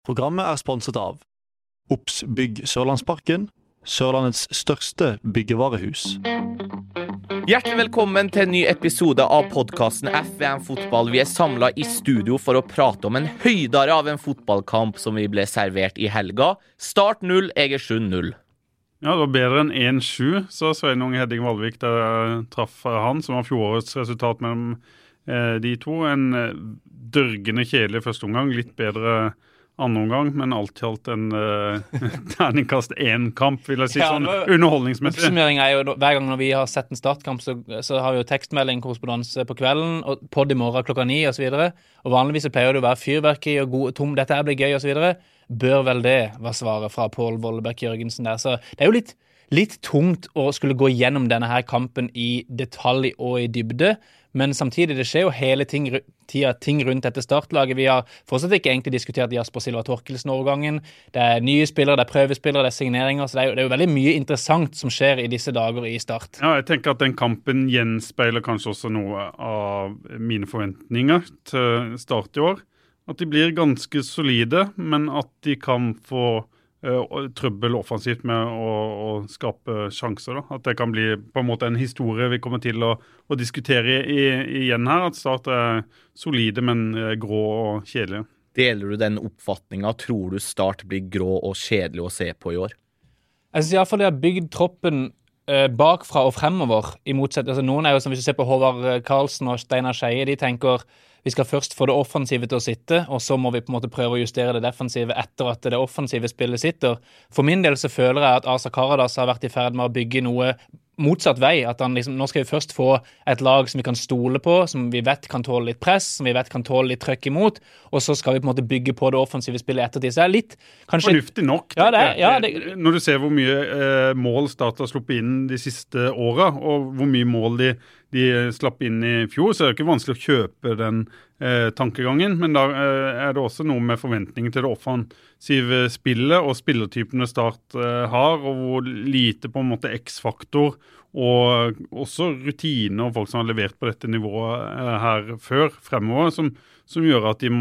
Programmet sponset av Ops Bygg Sørlandsparken, Sørlandets største byggevarehus. Hjertelig velkommen til en ny episode av podcasten FVM Fotball. Vi samlet i studio for å prate om en høydare av en fotballkamp som vi ble servert i helga. Start 0, Egersund 0. Ja, det var bedre enn 1-7, så Sveinung Hedding Valvik der traff han, som var fjorårets resultat mellom de to. En dørgende kjedelig første omgang, litt bedre andre omgang, men alt i alt en terningkast 1-kamp, vil jeg si, sånn underholdningsmessig. Oppsummering jo, hver gang når vi har sett en startkamp, så har vi jo tekstmelding, korrespondanse på kvelden, og podd i morgen klokka 9 og så videre. Og vanligvis så pleier det å være fyrverkeri og god, tom, dette her blir gøy og så videre. Bør vel det være svaret fra Pål Vollebæk Jørgensen der. Så det jo litt tungt å skulle gå gjennom denne her kampen i detalj og i dybde, men samtidig det skjer jo hele tida ting rundt dette startlaget. Vi har fortsatt ikke egentlig diskutert Jasper Silva Torkelsen-overgangen. Det nye spillere, det prøvespillere, det signeringer, så det jo veldig mye interessant som skjer i disse dager i Start. Ja, jeg tenker at den kampen gjenspeiler kanskje også noe av mine forventninger til Start i år. At de blir ganske solide, men at de kan få trøbbel offensivt med å skape sjanser. Da. At det kan bli på en måte en historie vi kommer til å diskutere igjen her. At Start solide, men grå og kjedelige. Deler du den oppfatningen? Tror du Start blir grå og kjedelig å se på i år? Jeg synes i hvert fall de har bygd troppen bakfra og fremover. I motsetning, altså noen jo som hvis du ser på Håvard Karlsen og Steinar Skeie, de tenker vi skal først få det offensive til å sitte, og så må vi på en måte prøve å justere det defensive etter at det offensive spillet sitter. For min del så føler jeg at Asa Karadas har vært i ferd med å bygge noe motsatt vei, at han liksom, nå skal vi først få et lag som vi kan stole på, som vi vet kan tåle litt press, som vi vet kan tåle litt trøkk imot, og så skal vi på en måte bygge på det offensive spillet ettertid. Så det litt, kanskje... Fornuftig nok. Når du ser hvor mye mål Start har sluppet inn de siste årene, og hvor mye mål de slapp inn i fjor, så det ikke vanskelig å kjøpe den tankegangen, men da det også noe med forventninger til det offensive spillet og spillertypene Start har, og hvor lite på en måte X-faktor og også rutiner og folk som har levert på dette nivået her før, fremover, som gjør at de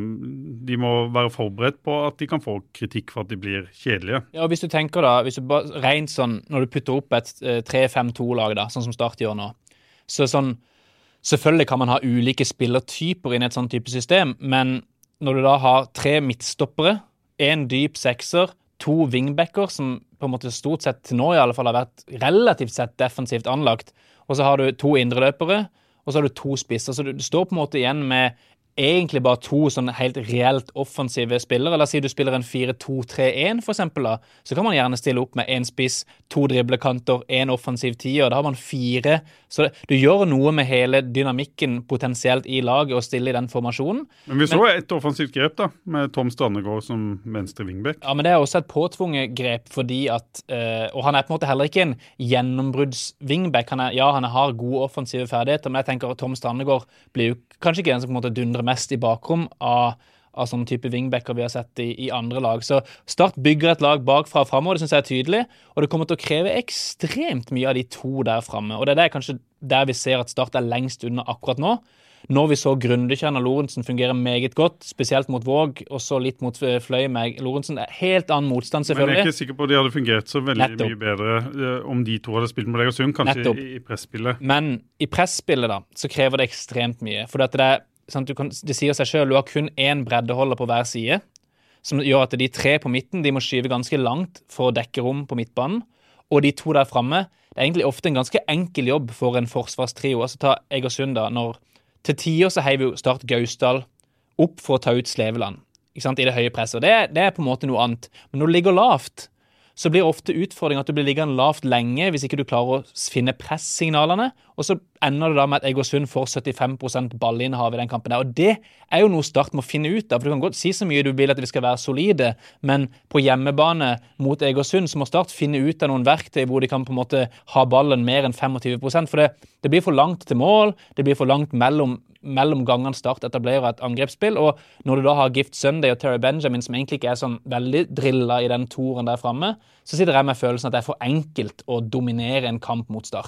må være forberedt på at de kan få kritikk for at de blir kjedelige. Ja, og hvis du tenker da, hvis du bare rent sånn, når du putter opp et 3-5-2-lag da, sånn som Start gjør nå, så sånn, selvfølgelig kan man ha ulike spillertyper inn i et sånn type system, men når du da har 3 midtstoppere, 1 dyp sekser, 2 wingbacker, som på en måte stort sett til nå i alle fall har vært relativt sett defensivt anlagt, og så har du 2 indreløpere, og så har du 2 spisser, så du står på en måte igjen med egentlig bare 2 sånn helt reelt offensive spillere. La oss si du spiller en 4-2-3-1 for eksempel da, så kan man gjerne stille opp med 1 spiss, 2 driblekanter, 1 offensiv 10, og da har man 4. Så du gjør noe med hele dynamikken potensielt i laget og stille i den formasjonen. Men vi så et offensivt grep da, med Tom Strandegård som venstre wingback. Ja, men det også et påtvunget grep fordi at, og han på en måte heller ikke en gjennombrudds-wingback. Han har gode offensive ferdigheter, men jeg tenker at Tom Strandegård blir jo kanskje ikke den som på en måte dundrer mest i bakrom av sånne type wingbacker vi har sett i andre lag. Så Start bygger et lag bakfra og fremover, det synes jeg tydelig, og det kommer til å kreve ekstremt mye av de 2 der fremme, og det kanskje der vi ser at Start lengst unna akkurat nå. Når vi så Grundekjern og Lorentzen fungerer meget godt, spesielt mot Våg, og så litt mot Fløy med Lorentzen, helt annen motstand selvfølgelig. Men jeg ikke sikker på at de hadde fungert så veldig mye bedre om de 2 hadde spilt med Egersund, kanskje i pressspillet. Men i pressspillet da, så krever det ekstremt mye, for det sant, det sier seg selv, du har kun 1 breddeholder på hver side, som gjør at de 3 på midten, de må skyve ganske langt for å dekke rom på midtbanen, og de 2 der fremme, det egentlig ofte en ganske enkel jobb for en forsvarstrio. Altså ta Egersund da, til 10 år så heiver jo Start Gausdal opp for å ta ut Sleveland, ikke sant, i det høye presset. Det på en måte noe annet. Men når du ligger lavt, så blir ofte utfordringen at du blir liggende lavt lenge hvis ikke du klarer å finne presssignalene, og så ender det da med at Egersund får 75% ballinnehav i den kampen der, og det jo noe Start må finne ut av, for du kan godt si så mye du vil at vi skal være solide, men på hjemmebane mot Egersund så må Start finne ut av noen verktøy hvor de kan på en måte ha ballen mer enn 25%, for det blir for langt til mål, det blir for langt mellom gangene Start etablerer et angrepsspill, og når du da har Gift Sunday og Terry Benjamin, som egentlig ikke sånn veldig drillet i den toren der fremme, så sitter jeg med følelsen at det for enkelt å dominere en kamp mot Start.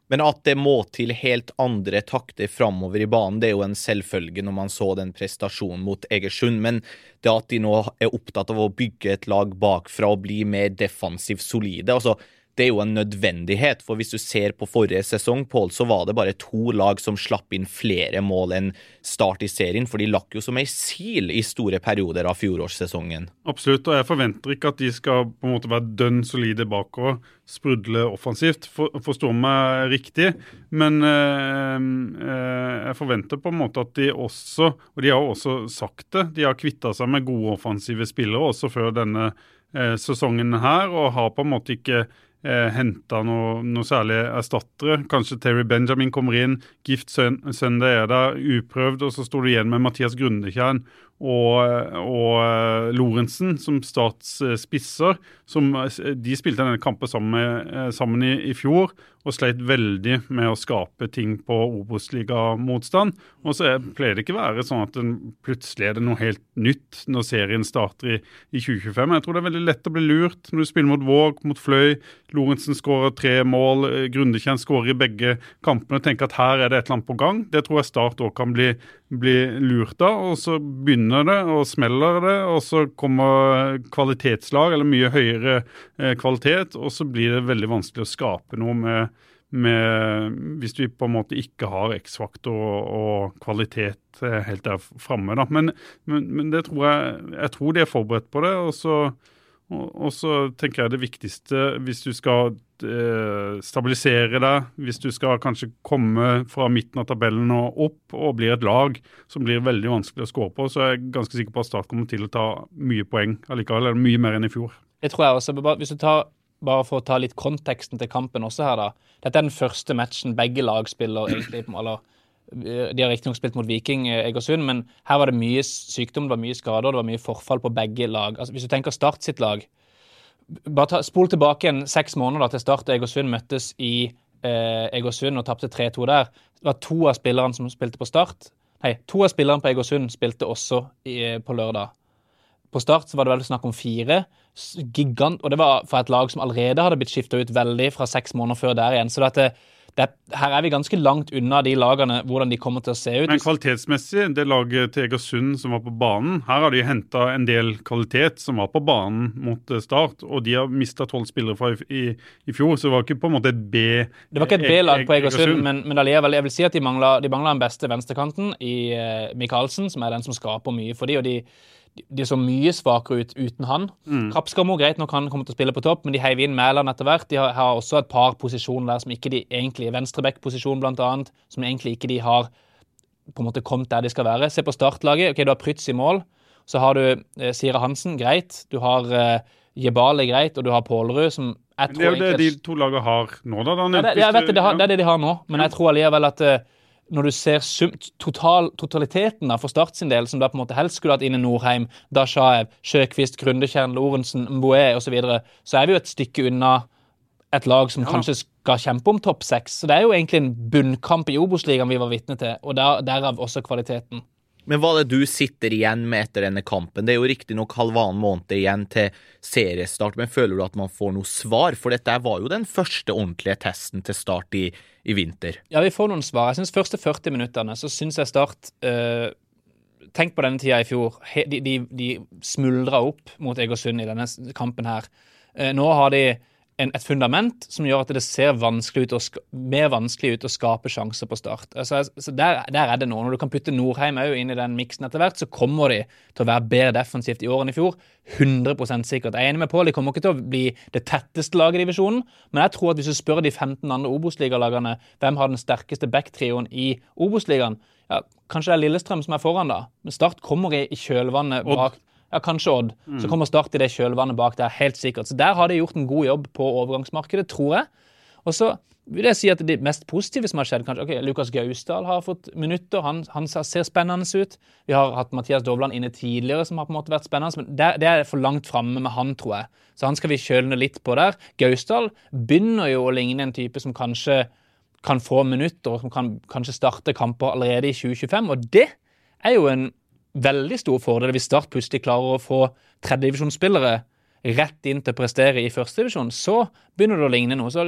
Men at det må til helt andre takter fremover I banen, det jo en selvfølge når man så den prestasjonen mot Egersund, men det at de nå opptatt av å bygge et lag bakfra og bli mer defensivt solide, altså det jo en nødvendighet, for hvis du ser på forrige sesong, Paul, så var det bare 2 lag som slapp inn flere mål enn Start I serien, for de lakk jo som en sil I store perioder av fjorårssesongen. Absolutt, og jeg forventer ikke at de skal på en måte være dønn solide bakover, sprudle offensivt, forstår meg riktig, men jeg forventer på en måte at de også, og de har også sagt det, de har kvittet seg med gode offensive spillere også før denne sesongen her, og har på en måte ikke hentet noe særlig erstattere. Kanskje Terry Benjamin kommer inn, Gift Sunday der, uprøvd, og så står du igjen med Mathias Grundekjern og Lorentzen som statsspisser, som de spilte denne kampen sammen I fjor, og sleit veldig med å skape ting på Obos-liga-motstand. Og så pleier det ikke være sånn at plutselig det noe helt nytt når serien starter I 2025. Jeg tror det veldig lett å bli lurt når du spiller mot Våg, mot Fløy. Lorentzen skårer 3 mål, Grundekjern skårer I begge kampene og tenker at her det et eller annet på gang. Det tror jeg Start også kan bli lurt av, og så begynner det og smeller det, og så kommer kvalitetslag, eller mye høyere kvalitet, og så blir det veldig vanskelig å skape noe med hvis vi på en måte ikke har X-faktor og kvalitet helt der fremme da. Men det tror jeg tror de forberedt på det, og så tenker jeg det viktigste hvis du skal stabilisere deg, hvis du skal kanskje komme fra midten av tabellen og opp og bli et lag som blir veldig vanskelig å skåre på, så jeg ganske sikker på at Start kommer til å ta mye poeng allikevel, eller mye mer enn I fjor. Det tror jeg også, hvis du bare for å ta litt konteksten til kampen også her da, dette den første matchen begge lag spiller egentlig, eller de har riktig nok spilt mot Viking Egersund, men her var det mye sykdom, det var mye skader, det var mye forfall på begge lag. Altså, hvis du tenker Start sitt lag, bare spol tilbake 6 måneder da, til Start og Egersund møttes I Egersund og tappte 3-2 der. Det var 2 av spillerne som spilte på Start. Nei, 2 av spillerne på Egersund spilte også på lørdag. På Start så var det vel snakk om 4 gigant, og det var for et lag som allerede hadde blitt skiftet ut veldig fra 6 måneder før der igjen, så her vi ganske langt unna de lagene, hvordan de kommer til å se ut. Men kvalitetsmessig, det laget til Egersund som var på banen, her har de hentet en del kvalitet som var på banen mot Start, og de har mistet 12 spillere fra I fjor, så det var ikke på en måte et B. Det var ikke et B-lag på Egersund, men alligevel, jeg vil si at de mangler den beste venstrekanten I Michaelsen, som den som skaper mye for de, og de så mye svakere ut uten han. Krapskammer, greit nok han kommer til å spille på topp, men de heiv inn Mæland etter hvert. De har også et par posisjoner der som ikke de egentlig venstreback-posisjon blant annet, som egentlig ikke de har på en måte kommet der de skal være. Se på startlaget, ok, du har Prytz I mål, så har du Sira Hansen, greit, du har Jebale, greit, og du har Pålerud, som jeg tror det de 2 lagene har nå da. Jeg vet det de har nå, men jeg tror alligevel at når du ser totaliteten for Start sin del, som da på en måte helst skulle hatt inn I Nordheim, Dashaev, Sjøkvist, Grundekjern, Lorentzen, Mboe og så videre, så vi jo et stykke unna et lag som kanskje skal kjempe om topp 6. Så det jo egentlig en bunnkamp I Obos-ligaen vi var vitne til, og derav også kvaliteten. Men hva det du sitter igjen med etter denne kampen? Det jo riktig nok 1,5 måned igjen til seriestart, men føler du at man får noe svar? For dette var jo den første ordentlige testen til Start I vinter. Ja, vi får noen svar. Jeg synes første 40 minutterne, så synes jeg Start, tenk på denne tida I fjor, de smuldret opp mot Egersund I denne kampen her. Nå har de et fundament som gjør at det ser mer vanskelig ut å skape sjanser på Start. Så der det nå. Når du kan putte Nordheim også inn I den miksen etter hvert, så kommer de til å være bedre defensivt I årene I fjor. 100% sikkert. Jeg enig med Paul, de kommer ikke til å bli det tetteste laget I divisjonen, men jeg tror at hvis du spør de 15 andre Obos-ligalagene, hvem har den sterkeste backtrioen I Obos-ligaen, ja, kanskje det Lillestrøm som foran da, men Start kommer I kjølvannet bak. Ja, kanskje Odd. Så kommer Start I det kjølvannet bak der, helt sikkert. Så der har de gjort en god jobb på overgangsmarkedet, tror jeg. Og så vil jeg si at det mest positive som har skjedd, kanskje, ok, Lukas Gausdal har fått minutter, han ser spennende ut. Vi har hatt Mathias Dovland inne tidligere, som har på en måte vært spennende, men det for langt fremme med han, tror jeg. Så han skal vi kjølne litt på der. Gausdal begynner jo å ligne en type som kanskje kan få minutter, og som kan kanskje starte kamper allerede I 2025, og det jo en veldig stor fordel hvis Start plutselig klarer å få tredjedivisjonsspillere rett inn til å prestere I første divisjon, så begynner det å ligne noe. Så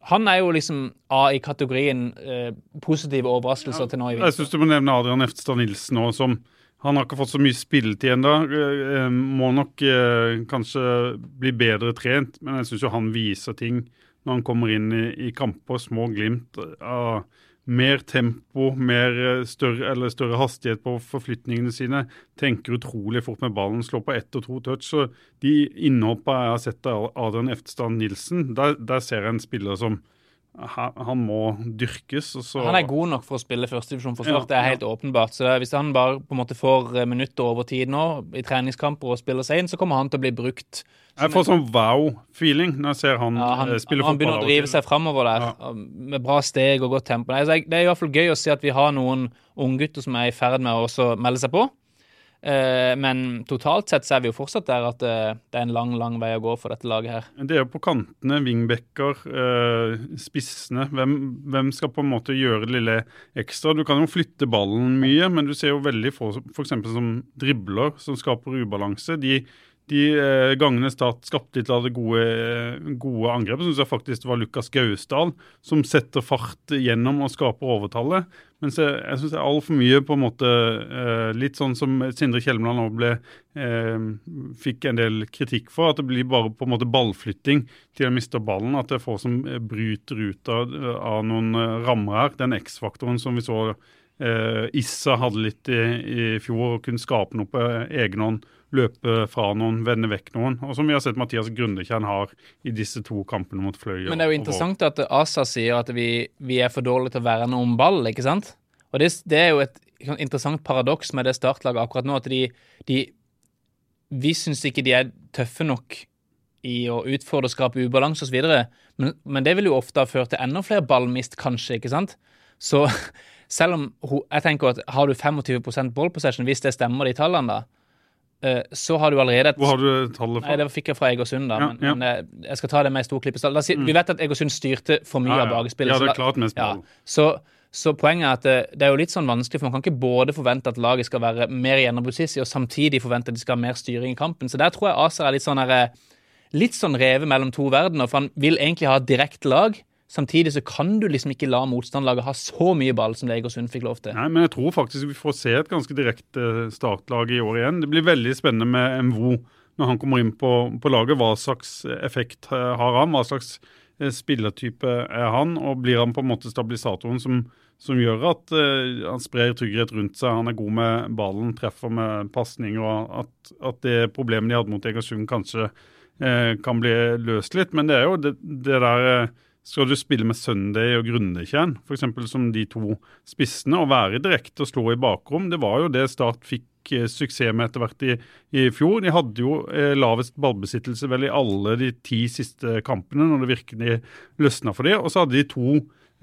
han jo liksom I kategorien positive overraskelser til nå i vinter. Jeg synes du må nevne Adrian Eftestad Nilsen også, som han har ikke fått så mye spilletid enda, må nok kanskje bli bedre trent, men jeg synes jo han viser ting når han kommer inn i kamper, små glimt av mer tempo, større hastighet på forflytningene sine, tenker utrolig fort med ballen, slår på 1 og 2 touch, så de innhoppene jeg har sett av Adrian Eftestad Nilsen, der ser jeg en spiller som han må dyrkes. Og så... Han god nok for å spille førstedivisjon for Start, det helt åpenbart, så hvis han bare på en måte får minutter over tid nå, i treningskamper og spiller seg inn, så kommer han til å bli brukt. Jeg får sånn wow-feeling når jeg ser han spille fotball. Han begynner å drive seg fremover der, med bra steg og godt tempo. Det I hvert fall gøy å se at vi har noen unggutter som I ferd med å også melde seg på. Men totalt sett så vi jo fortsatt der at det en lang vei å gå for dette laget her. Det jo på kantene, wingbacker, spissene. Hvem skal på en måte gjøre det lille ekstra? Du kan jo flytte ballen mye, men du ser jo veldig for eksempel som dribler som skaper ubalanse. De gangene Start skapte litt av det gode angrep, synes jeg faktisk det var Lukas Gausdal som setter fart gjennom og skaper overtallet. Men jeg synes det alt for mye på en måte, litt sånn som Sindre Kjelmeland nå fikk en del kritikk for, at det blir bare på en måte ballflytting til å miste ballen, at det er få som bryter ut av noen rammer her. Den X-faktoren som vi så Issa hadde litt i fjor, og kunne skape noe på egen hånd, løpe fra noen, vende vekk noen, og som vi har sett Mathias Grundekjern har i disse 2 kampene mot Fløy. Men det jo interessant at Asa sier at vi for dårlige til å verne om ball, ikke sant? Og det jo et interessant paradoks med det startlaget akkurat nå, at vi synes ikke de tøffe nok i å utfordre og skape ubalanse og så videre, men det vil jo ofte ha ført til enda flere ballmist kanskje, ikke sant? Så selv om jeg tenker at har du 25% ball possession, hvis det stemmer de tallene da, så har du allerede Hvor har du tallet fra? Nei, det fikk jeg fra Egersund da, men jeg skal ta det med stor klippestall. Vi vet at Egersund styrte for mye av bakespillet. Ja, det klart mest ball. Så poenget at det jo litt sånn vanskelig, for man kan ikke både forvente at laget skal være mer gjennombruddssissig, og samtidig forvente at de skal ha mer styring i kampen. Så der tror jeg Aser litt sånn revet mellom 2 verdener, for han vil egentlig ha et direkte lag. Samtidig så kan du liksom ikke la motstandlaget ha så mye ball som det Egersund fikk lov til. Nei, men jeg tror faktisk vi får se et ganske direkte startlag i år igjen. Det blir veldig spennende med MVO når han kommer inn på laget. Hva slags effekt har han? Hva slags spillertype han? Og blir han på en måte stabilisatoren som gjør at han sprer trygghet rundt seg? Han god med ballen, treffer med passning, og at det problemet de hadde mot Egersund kanskje kan bli løst litt. Men det jo det der... Skal du spille med Sunday og Grundekjern, for eksempel som de 2 spissene, og være direkte og slå i bakrom? Det var jo det Start fikk suksess med etter hvert i fjor. De hadde jo lavest ballbesittelse vel i alle de 10 siste kampene, når det virkelig løsnet for dem. Og så hadde de 2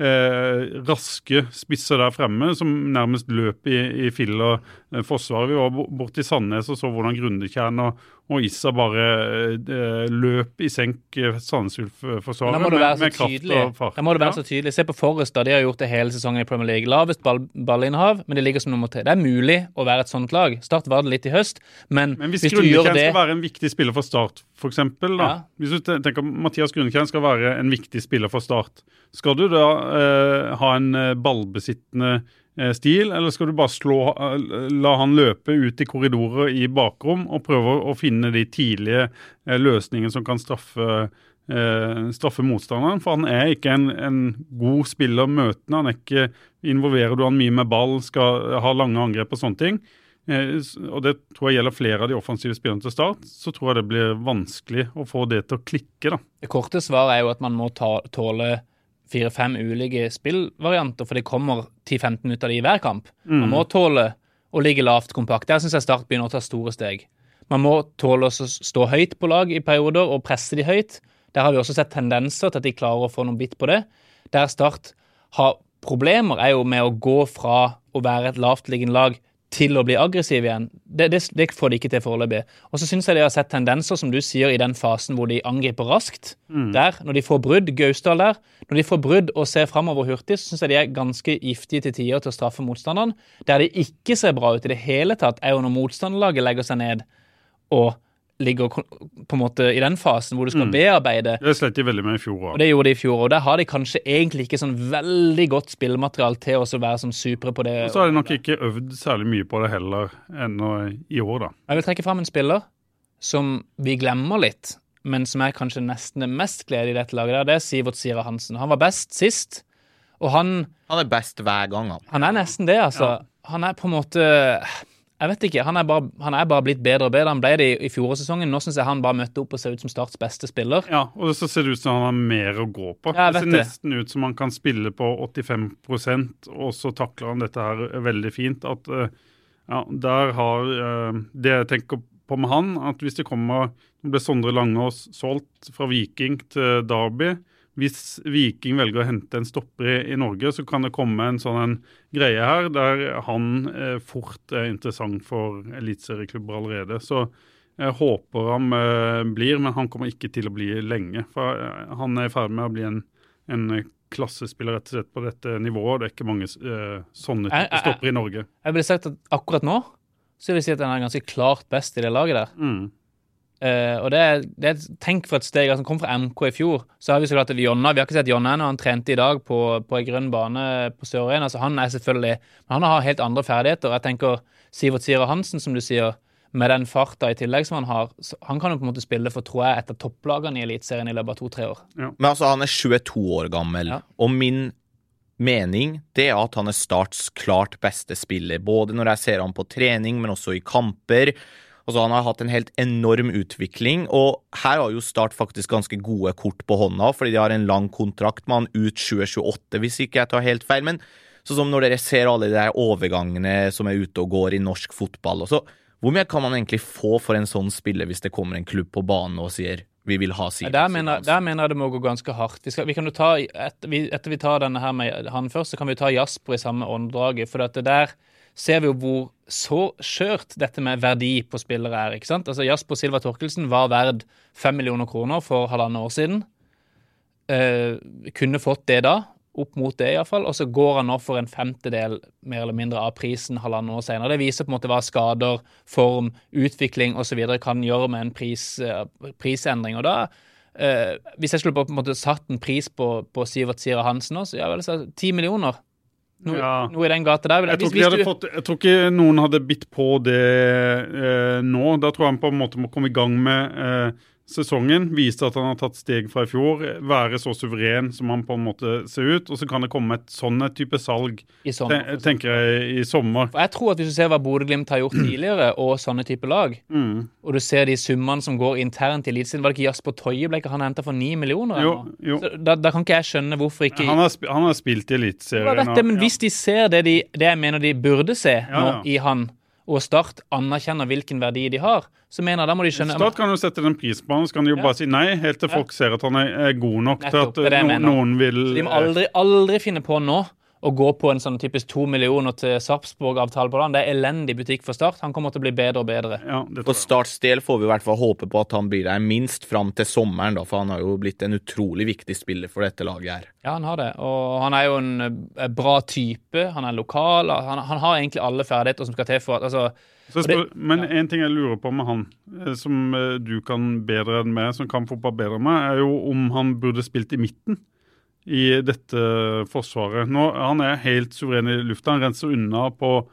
raske spisser der fremme, som nærmest løp i fill og forsvar. Vi var bort i Sandnes og så hvordan Grundekjern og Issa bare løp i senk Sandnes-Ulf-forsvaret med kraft og fart. Da må det være så tydelig. Se på Forrest, da de har gjort det hele sesongen i Premier League. Lavest ballinnhav, men det ligger som nummer 3. Det mulig å være et sånt lag. Start var det litt i høst, men hvis Grundekjern skal være en viktig spiller for Start, for eksempel, da. Hvis du tenker Mathias Grundekjern skal være en viktig spiller for Start, skal du da ha en ballbesittende stil, eller skal du bare la han løpe ut i korridorer i bakrom og prøve å finne de tidlige løsningene som kan straffe motstanderen, for han ikke en god spiller møtende, han ikke involverer du han mye med ball, skal ha lange angrep og sånne ting, og det tror jeg gjelder flere av de offensive spillerne til Start, så tror jeg det blir vanskelig å få det til å klikke da. Det korte svaret jo at man må tåle 4-5 ulike spillvarianter, for det kommer 10-15 minutter av det i hver kamp. Man må tåle å ligge lavt kompakt. Der synes jeg Start begynner å ta store steg. Man må tåle å stå høyt på lag i perioder og presse de høyt. Der har vi også sett tendenser til at de klarer å få noen bit på det. Der Start har problemer jo med å gå fra å være et lavtliggende lag til å bli aggressiv igjen. Det får de ikke til foreløpig. Og så synes jeg de har sett tendenser, som du sier, i den fasen hvor de angriper raskt. Der, når de får brudd, Gausdal der, når de får brudd og ser fremover hurtig, så synes jeg de ganske giftige til tider til å straffe motstanderen. Der de ikke ser bra ut i det hele tatt, jo når motstanderlaget legger seg ned og ligger på en måte i den fasen hvor du skal bearbeide. Det slet de veldig med i fjor også. Og det gjorde de i fjor, og der har de kanskje egentlig ikke sånn veldig godt spillematerial til å være sånn supre på det. Og så har de nok ikke øvd særlig mye på det heller enn i år da. Jeg vil trekke frem en spiller som vi glemmer litt, men som er kanskje nesten det mest glede i dette laget der, det er Sivert Sira Hansen. Han var best sist, og han er best hver gang. Han er nesten det, altså. Ja. Han er på en måte, jeg vet ikke, han er bare blitt bedre og bedre. Han ble det i fjorårssesongen. Nå synes jeg han bare møtte opp og ser ut som Starts beste spiller. Ja, og så ser det ut som han har mer å gå på. Ja, det ser nesten ut som han kan spille på 85%, og så takler han dette her veldig fint. At, ja, der har det jeg tenker på med han, at hvis det ble Sondre Langås solgt fra Viking til Derby, hvis Viking velger å hente en stopper i Norge, så kan det komme en sånn greie her, der han fort er interessant for elitserieklubber allerede. Så jeg håper han blir, men han kommer ikke til å bli lenge. For han er i ferd med å bli en klassespiller rett og slett på dette nivået. Det er ikke mange sånne stopper i Norge. Jeg ville sagt at akkurat nå, så vil jeg si at han er ganske klart best i det laget der. Og det tenk for et steg, altså han kom fra MK i fjor, så har vi så klart at Jonna, vi har ikke sett Jonna ennå, han trente i dag på en grønn bane på Sør-Øyen, altså han er selvfølgelig, men han har helt andre ferdigheter. Jeg tenker Sivert Sira Hansen, som du sier, med den farta i tillegg som han har, han kan jo på en måte spille for, tror jeg, et av topplagene i elitserien i løpet av 2-3 år. Ja. Men altså, han er 22 år gammel, og min mening, det er at han er Starts klart beste spiller, både når jeg ser han på trening, men også i kamper. Altså, han har hatt en helt enorm utvikling, og her har jo Start faktisk ganske gode kort på hånda, fordi de har en lang kontrakt med han ut 2028, hvis ikke jeg tar helt feil. Men så som når dere ser alle de overgangene som er ute og går i norsk fotball, og så, hvor mye kan man egentlig få for en sånn spiller hvis det kommer en klubb på banen og sier vi vil ha Sivert? Der mener jeg det må gå ganske hardt. Vi kan jo ta, etter vi tar denne her med han først, så kan vi ta Jasper i samme åndraget, for at det der ser vi jo hvor så skjørt dette med verdi på spillere er, ikke sant? Altså Jasper Silva Torkelsen var verd 5 millioner kroner for 1,5 år siden. Kunne fått det da, opp mot det i hvert fall, og så går han nå for en 1/5 mer eller mindre av prisen 1,5 år senere. Det viser på en måte hva skader, form, utvikling og så videre kan gjøre med en prisendring. Og da, hvis jeg skulle på en måte satt en pris på Sivert Sira Hansen også, så ja vel, så 10 millioner. Noe i den gata der. Jeg tror ikke noen hadde bitt på det nå. Da tror jeg han på en måte må komme i gang med sesongen, vise at han har tatt steg fra i fjor, være så suveren som han på en måte ser ut, og så kan det komme et sånn type salg, tenker jeg, i sommer. For jeg tror at hvis du ser hva Bodø Glimt har gjort tidligere, og sånne type lag, og du ser de summene som går internt i elitserien, var det ikke Jasper Toje ble ikke han hentet for 9 millioner? Jo. Så da kan ikke jeg skjønne hvorfor ikke... Han har spilt i elitserien. Men hvis de ser det jeg mener de burde se nå i han, og Start anerkjenner hvilken verdi de har, så mener jeg da må de skjønne... Start kan jo sette den prisen på han, så kan de jo bare si nei, helt til folk ser at han er god nok nettopp, til at noen vil... Så de må aldri finne på nå å gå på en sånn typisk 2 millioner til Sarpsborg-avtale på den. Det er elendig butikk for Start. Han kommer til å bli bedre og bedre. Ja, for Starts del får vi i hvert fall håpe på at han blir der minst fram til sommeren, da, for han har jo blitt en utrolig viktig spiller for dette laget her. Ja, han har det. Og han er jo en bra type. Han er lokal. Han har egentlig alle ferdigheter som skal til for at... Men en ting jeg lurer på med han, som du kan bedre enn meg, som kan fotball bedre enn meg, er jo om han burde spilt i midten i dette forsvaret. Nå, han er helt suveren i lufta. Han renser unna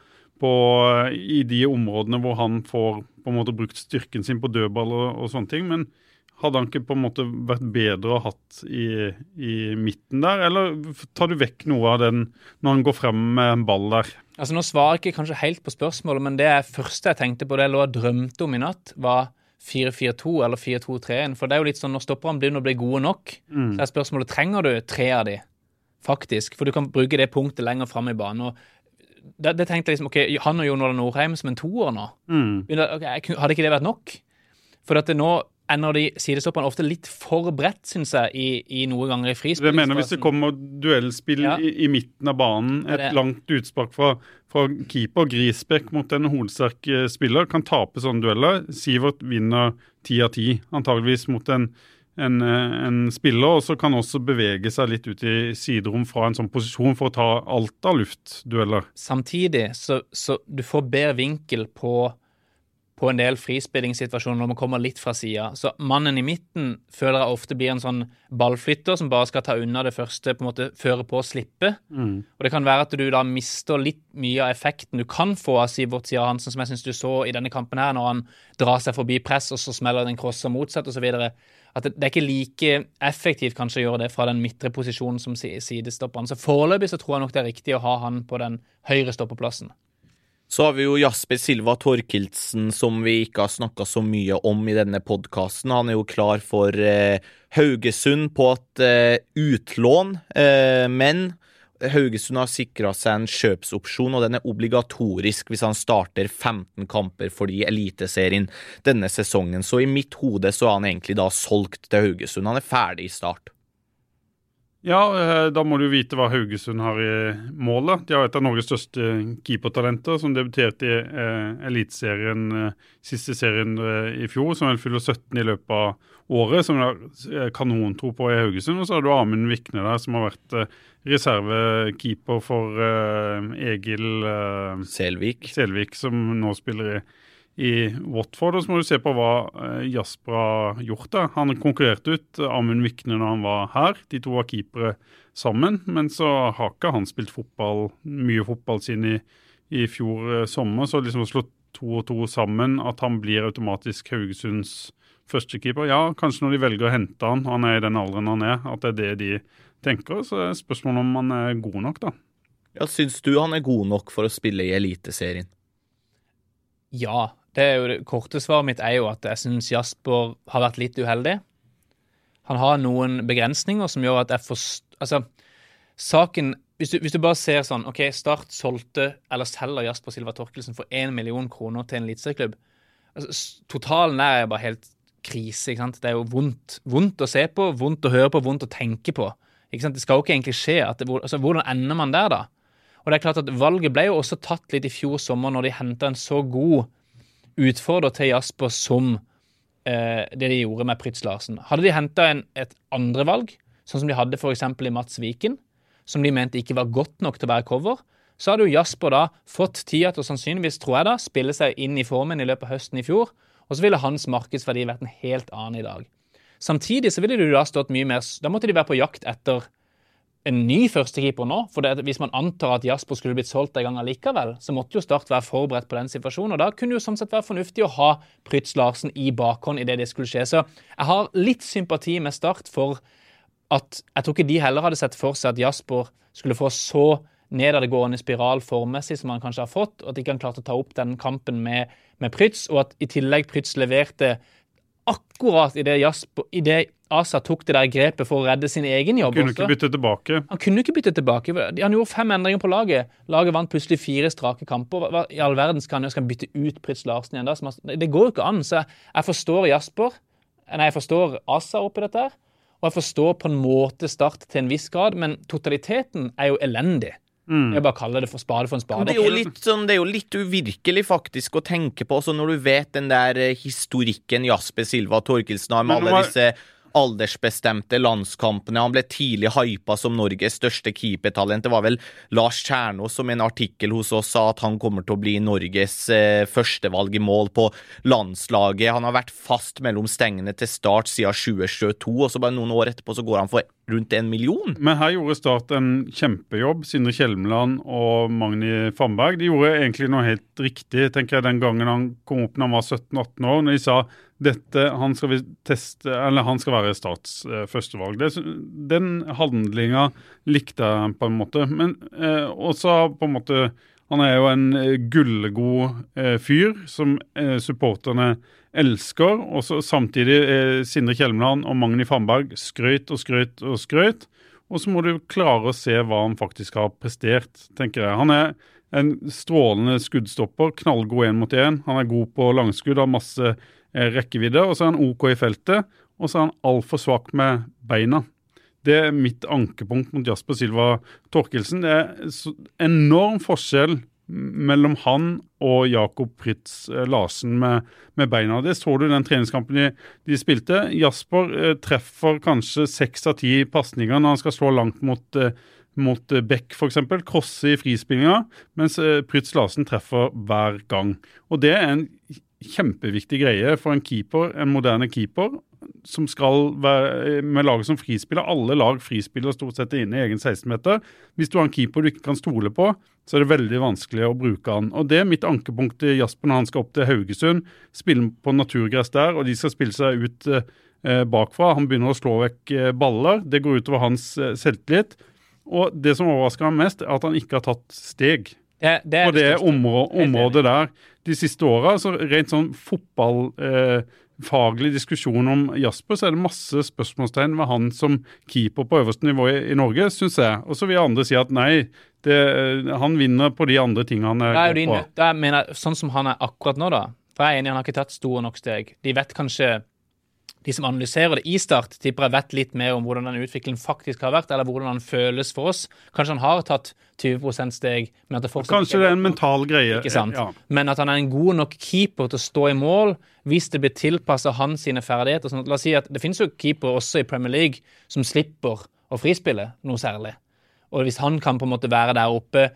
i de områdene hvor han får på en måte brukt styrken sin på dødball og sånne ting, men hadde han ikke på en måte vært bedre å hatt i midten der, eller tar du vekk noe av den når han går frem med en ball der? Altså nå svarer jeg ikke kanskje helt på spørsmålet, men det første jeg tenkte på, det jeg lå og drømte om i natt, var 4-4-2 eller 4-2-3-1, for det er jo litt sånn, når stopperne begynner å bli gode nok, så er spørsmålet, trenger du 3 av de, faktisk? For du kan bruke det punktet lenger frem i banen, og det tenkte jeg liksom, ok, han og Jon Ola Nordheim som en 2-er nå, hadde ikke det vært nok? For at det nå ender de sidestopperne ofte litt for bredt, synes jeg, i noen ganger i frispill. Jeg mener hvis det kommer duellspill i midten av banen, et langt utspark fra keeper, Grisbekk mot en hovedsterk spiller, kan tape sånne dueller. Sivert vinner 10 av 10, antageligvis mot en spiller, og så kan også bevege seg litt ut i siderom fra en sånn posisjon for å ta alt av luftdueller. Samtidig, så du får bedre vinkel på på en del frispillingssituasjoner når man kommer litt fra siden. Så mannen i midten føler jeg ofte blir en sånn ballflytter som bare skal ta unna det første, på en måte føre på å slippe. Og det kan være at du da mister litt mye av effekten du kan få av Sivert Sierra Hansen, som jeg synes du så i denne kampen her, når han drar seg forbi press, og så smeller den crosser motsatt, og så videre. At det er ikke like effektivt kanskje å gjøre det fra den midtre posisjonen som sidestopperen. Så foreløpig så tror jeg nok det er riktig å ha han på den høyre stoppeplassen. Så har vi jo Jasper Silva Thorkildsen, som vi ikke har snakket så mye om i denne podcasten. Han er jo klar for Haugesund på et utlån, men Haugesund har sikret seg en kjøpsopsjon, og den er obligatorisk hvis han starter 15 kamper for de eliteserien denne sesongen. Så i mitt hode så er han egentlig da solgt til Haugesund. Han er ferdig i start. Ja, da må du vite hva Haugesund har i målet. De har et av Norges største keepertalenter som debuterte i eliteserien, siste serien i fjor, som vel fyller 17 i løpet av året, som er kanontro på i Haugesund. Og så har du Amund Vikne der, som har vært reservekeeper for Egil Selvik, som nå spiller i Watford, og så må du se på hva Jasper har gjort der. Han konkurrerte ut Amund Vikne når han var her. De to var keepere sammen, men så har ikke han spilt mye fotball siden i fjor sommer, så liksom å slå 2 og 2 sammen, at han blir automatisk Haugesunds første keeper. Ja, kanskje når de velger å hente han er i den alderen han er, at det er det de tenker, så er spørsmålet om han er god nok da. Ja, synes du han er god nok for å spille i eliteserien? Ja, det korte svaret mitt er jo at jeg synes Jasper har vært litt uheldig. Han har noen begrensninger som gjør at saken, hvis du bare ser sånn, ok, Start solgte eller selger Jasper Silva Thorkildsen for 1 million kroner til en eliteserieklubb. Totalen er bare helt krise, ikke sant? Det er jo vondt å se på, vondt å høre på, vondt å tenke på. Ikke sant? Det skal jo ikke egentlig skje. Hvordan ender man der da? Og det er klart at valget ble jo også tatt litt i fjor sommer når de hentet en så god utfordrer til Jasper som det de gjorde med Prytz Larsen. Hadde de hentet et andre valg, sånn som de hadde for eksempel i Mats Viken, som de mente ikke var godt nok til å være cover, så hadde jo Jasper da fått tida til å sannsynligvis, tror jeg da, spille seg inn i formen i løpet av høsten i fjor, og så ville hans markedsverdi vært en helt annen i dag. Samtidig så ville det jo da stått mye mer, da måtte de være på jakt etter en ny førstekeeper nå, for hvis man antar at Jasper skulle blitt solgt en gang allikevel, så måtte jo Start være forberedt på den situasjonen, og da kunne jo sånn sett være fornuftig å ha Prytz Larsen i bakhånd i det skulle skje. Så jeg har litt sympati med Start for at jeg tror ikke de heller hadde sett for seg at Jasper skulle få så nedadgående spiral formessig som han kanskje har fått, og at ikke han klarte å ta opp den kampen med Prytz, og at i tillegg Prytz leverte akkurat i det Asa tok det der grepet for å redde sin egen jobb. Han kunne ikke bytte tilbake. Han gjorde 5 endringer på laget. Laget vant plutselig 4 strake kamper. Hva i all verden skal han bytte ut Prytz Larsen igjen da? Det går jo ikke an. Så jeg forstår jeg forstår Asa oppi dette her, og jeg forstår på en måte Start til en viss grad, men totaliteten er jo elendig. Jeg bare kaller det for spade for en spade. Det er jo litt uvirkelig faktisk å tenke på, så når du vet den der historikken Jasper Silva Thorkildsen har med alle disse aldersbestemte landskampene. Han ble tidlig hypet som Norges største keepertalent. Det var vel Lars Kjernås som i en artikkel hos oss sa at han kommer til å bli Norges førstevalg i mål på landslaget. Han har vært fast mellom stengene til Start siden 2022, og så bare noen år etterpå så går han for rundt 1 million. Men her gjorde Start en kjempejobb. Sindre Kjelmeland og Magni Famberg, de gjorde egentlig noe helt riktig, tenker jeg, den gangen han kom opp når han var 17-18 år, når de sa han skal være Starts førstevalg. Den handlingen likte jeg på en måte. Men også på en måte, han er jo en gullgod fyr som supporterne elsker, og så samtidig Sindre Kjelmeland og Magni Famberg skrøt, og så må du klare å se hva han faktisk har prestert, tenker jeg. Han er en strålende skuddstopper, knallgod 1 mot 1, han er god på langskudd, har masse rekkevidde, og så er han OK i feltet, og så er han alt for svak med beina. Det er mitt ankepunkt mot Jasper Silva Thorkildsen. Det er enorm forskjell mellom han og Jakob Prytz Larsen med beina. Det så du i den treningskampen de spilte. Jasper treffer kanskje 6 av 10 passninger når han skal slå langt mot Beck for eksempel, krosse i frispillinga, mens Prytz Larsen treffer hver gang. Og det er en kjempeviktig greie for en keeper, en moderne keeper, som skal være med laget som frispiller. Alle lag frispiller stort sett inne i egen 16-meter. Hvis du har en keeper du ikke kan stole på, så det veldig vanskelig å bruke han. Og det mitt ankepunkt til Jasper når han skal opp til Haugesund, spille på naturgress der, og de skal spille seg ut bakfra. Han begynner å slå vekk baller. Det går utover hans selvtillit. Og det som overrasker ham mest, at han ikke har tatt steg. På det området der de siste årene, så rent sånn fotballfaglig diskusjon om Jasper, så det masse spørsmålstegn ved han som keeper på øverste nivå i Norge, synes jeg. Og så vil andre si at nei, han vinner på de andre tingene han går på. Jeg mener, sånn som han akkurat nå da, for jeg enig, han har ikke tatt store nok steg. De vet kanskje, de som analyserer det i start, tipper jeg vet litt mer om hvordan den utviklingen faktisk har vært, eller hvordan han føles for oss. Kanskje han har tatt 20% steg, men at det fortsatt kanskje det en mental greie. Ikke sant? Ja. Men at han en god nok keeper til å stå i mål, hvis det blir tilpasset hans sine ferdigheter. Sånn at, la oss si at det finnes jo keeper også i Premier League som slipper å frispille noe særlig. Og hvis han kan på en måte være der oppe,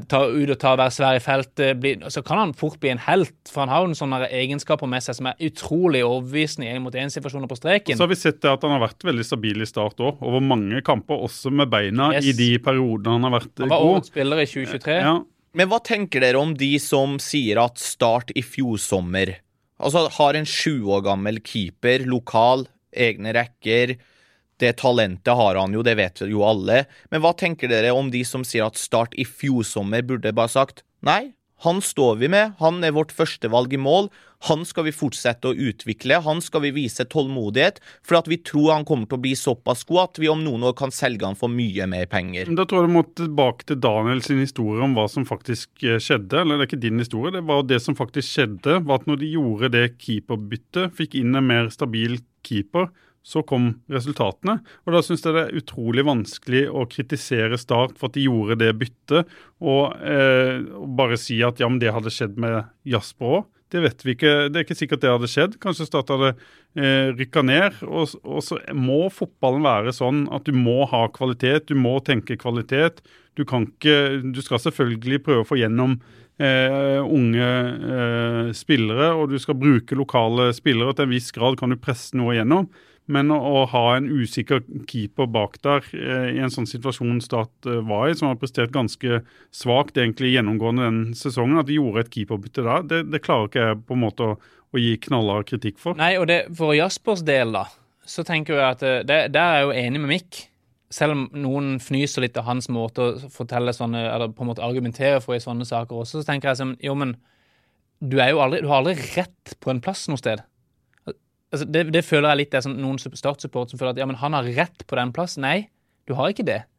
være svær i feltet, så kan han fort bli en helt, for han har jo en sånne egenskaper med seg som utrolig overbevisende i 1-mot-1-situasjoner på streken. Så har vi sett det at han har vært veldig stabil i start også, over mange kamper, også med beina i de periodene han har vært god. Han var årets spiller i 2023. Ja. Men hva tenker dere om de som sier at Start i fjor sommer, altså har en 7 år gammel keeper, lokal, egne rekker, det talentet har han jo, det vet jo alle. Men hva tenker dere om de som sier at Start i fjor sommer burde bare sagt, nei, han står vi med, han vårt første valg i mål, han skal vi fortsette å utvikle, han skal vi vise tålmodighet, for at vi tror han kommer til å bli såpass god at vi om noen år kan selge han for mye mer penger. Da tror jeg du må tilbake til Daniel sin historie om hva som faktisk skjedde, eller det ikke din historie, det var det som faktisk skjedde, var at når de gjorde det keeperbyttet, fikk inn en mer stabil keeper, så kom resultatene, og da synes jeg det utrolig vanskelig å kritisere Start for at de gjorde det byttet, og bare si at ja, men det hadde skjedd med Jasper også. Det vet vi ikke, det ikke sikkert det hadde skjedd. Kanskje Start hadde rykket ned, og så må fotballen være sånn at du må ha kvalitet, du må tenke kvalitet, du skal selvfølgelig prøve å få gjennom unge spillere, og du skal bruke lokale spillere, til en viss grad kan du presse noe gjennom, men å ha en usikker keeper bak der i en sånn situasjon Start var i, som har prestert ganske svagt egentlig gjennomgående den sesongen, at de gjorde et keeperbytte der, det klarer ikke jeg på en måte å gi knallhard kritikk for. Nei, og for Jaspers del da, så tenker jeg at der er jeg jo enig med Mikk, selv om noen fnyser litt av hans måte å fortelle sånne, eller på en måte argumentere for i sånne saker også, så tenker jeg som, jo, men du har aldri rett på en plass noe sted. Altså, det føler jeg litt, det er som noen Start-support som føler at ja, men han har rett på den plassen. Nei, du har ikke det.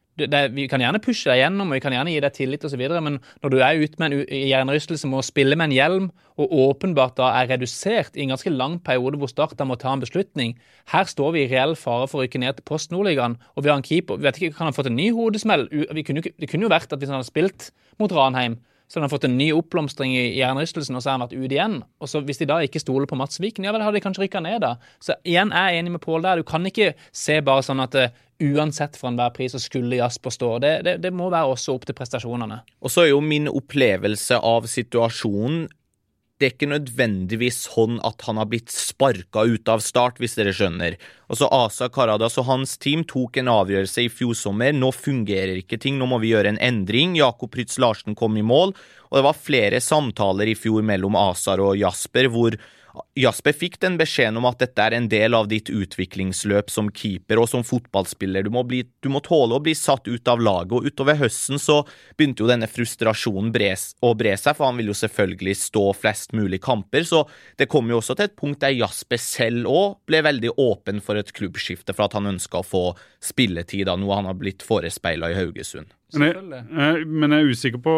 Vi kan gjerne pushe deg gjennom, og vi kan gjerne gi deg tillit og så videre, men når du ute med en hjernerystelse med å spille med en hjelm, og åpenbart da redusert i en ganske lang periode hvor Start da må ta en beslutning, her står vi i reell fare for å rykke ned til Post-Nordligaen, og vi har en keeper, vi vet ikke, kan han fått en ny hodesmell? Det kunne jo vært at hvis han hadde spilt mot Ranheim, så har han fått en ny oppblomstring i hjernerystelsen, og så har han vært ute igjen. Og så hvis de da ikke stoler på Mats Viken, ja vel, hadde de kanskje rykket ned da. Så igjen er jeg enig med Pål der. Du kan ikke se bare sånn at uansett for enhver pris så skulle Jasper stå. Det må være også opp til prestasjonene. Og så jo min opplevelse av situasjonen, det ikke nødvendigvis sånn at han har blitt sparket ut av Start, hvis dere skjønner. Og så Asa Karadas og hans team tok en avgjørelse i fjor sommer. Nå fungerer ikke ting, nå må vi gjøre en endring. Jakob Prytz Larsen kom i mål, og det var flere samtaler i fjor mellom Asar og Jasper, hvor Jasper fikk den beskjeden om at dette er en del av ditt utviklingsløp som keeper og som fotballspiller. Du må tåle å bli satt ut av laget, og utover høsten så begynte jo denne frustrasjonen å bre seg, for han vil jo selvfølgelig stå flest mulig kamper, så det kom jo også til et punkt der Jasper selv også ble veldig åpen for et klubbskifte, for at han ønsket å få spilletid av noe han har blitt forespeilet i Haugesund. Men jeg er usikker på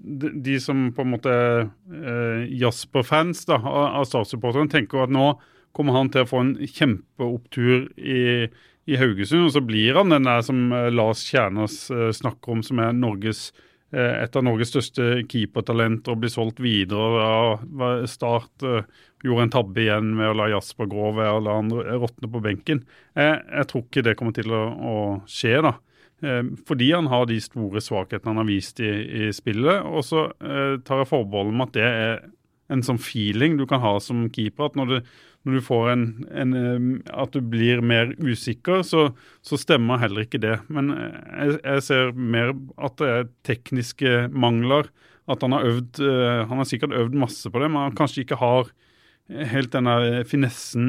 de som på en måte Jasper-fans da, av Start-supporteren, tenker at nå kommer han til å få en kjempeopptur i Haugesund, og så blir han den der som Lars Kjernås snakker om, som er et av Norges største keepertalenter, og blir solgt videre av Start, gjorde en tabbe igjen med å la Jasper gå ved å la han råtne på benken. Jeg tror ikke det kommer til å skje da. Fordi han har de store svakhetene han har vist i spillet, og så tar jeg forbehold om at det er en sånn feeling du kan ha som keeper, at når du får at du blir mer usikker, så stemmer heller ikke det. Men jeg ser mer at det tekniske mangler, at han har sikkert øvd masse på det, men han kanskje ikke har helt denne finessen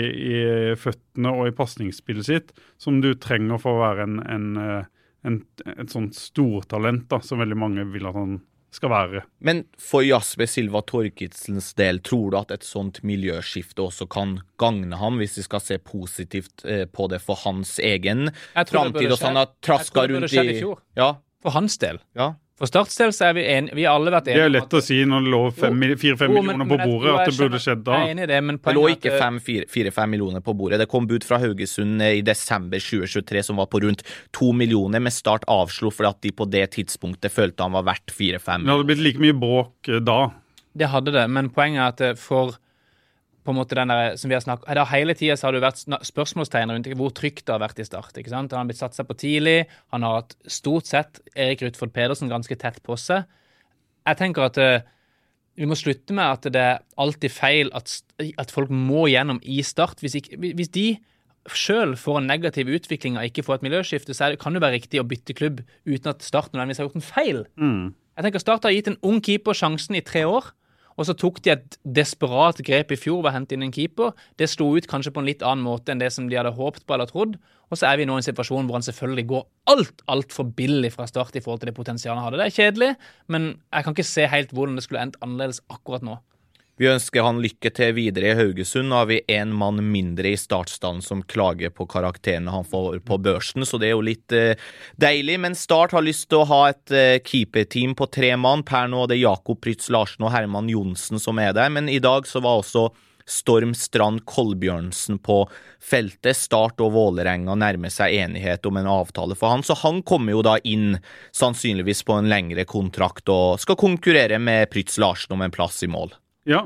i føttene og i passningsspillet sitt, som du trenger for å være et sånt stortalent da, som veldig mange vil at han skal være. Men for Jasper Silva Thorkidsens del, tror du at et sånt miljøskifte også kan gagne ham, hvis vi skal se positivt på det for hans egen framtid, og sånn at traska rundt i fjor. Ja. For hans del. Ja. For Starts del så vi enige, vi har alle vært enige. Det lett å si når det lå 4-5 millioner på bordet, at det burde skjedd da. Jeg enig i det, men det lå ikke 4-5 millioner på bordet. Det kom bud fra Haugesund i desember 2023 som var på rundt 2 millioner, med Start avslo fordi at de på det tidspunktet følte han var verdt 4-5. Det hadde blitt like mye bråk da. Det hadde det, men poenget at for på en måte den der, som vi har snakket, hele tiden så har det vært spørsmålstegn rundt hvor trygt det har vært i Start, ikke sant? Han har blitt satt seg på tidlig, han har hatt stort sett Erik Rutford Pedersen ganske tett på seg. Jeg tenker at vi må slutte med at det alltid feil at folk må gjennom i Start. Hvis de selv får en negativ utvikling og ikke får et miljøskifte, så kan det være riktig å bytte klubb uten at Start nødvendigvis har gjort en feil. Jeg tenker Start har gitt en ung keeper sjansen i 3 år, og så tok de et desperat grep i fjor ved å hente inn en keeper. Det slo ut kanskje på en litt annen måte enn det som de hadde håpet på eller trodd. Og så vi nå i en situasjon hvor han selvfølgelig går alt for billig fra Start i forhold til det potensialet han hadde. Det kjedelig, men jeg kan ikke se helt hvordan det skulle endt annerledes akkurat nå. Vi ønsker han lykke til videre i Haugesund. Nå har vi en mann mindre i startstanden som klager på karakterene han får på børsen, så det jo litt deilig. Men Start har lyst til å ha et keeperteam på 3 mann. Per nå det Jakob Prytz Larsen og Herman Jonsen som der, men i dag så var også Storm Strand Kolbjørnsen på feltet. Start og Vålerenga nærmer seg enighet om en avtale for han, så han kommer jo da inn sannsynligvis på en lengre kontrakt og skal konkurrere med Prytz Larsen om en plass i mål. Ja,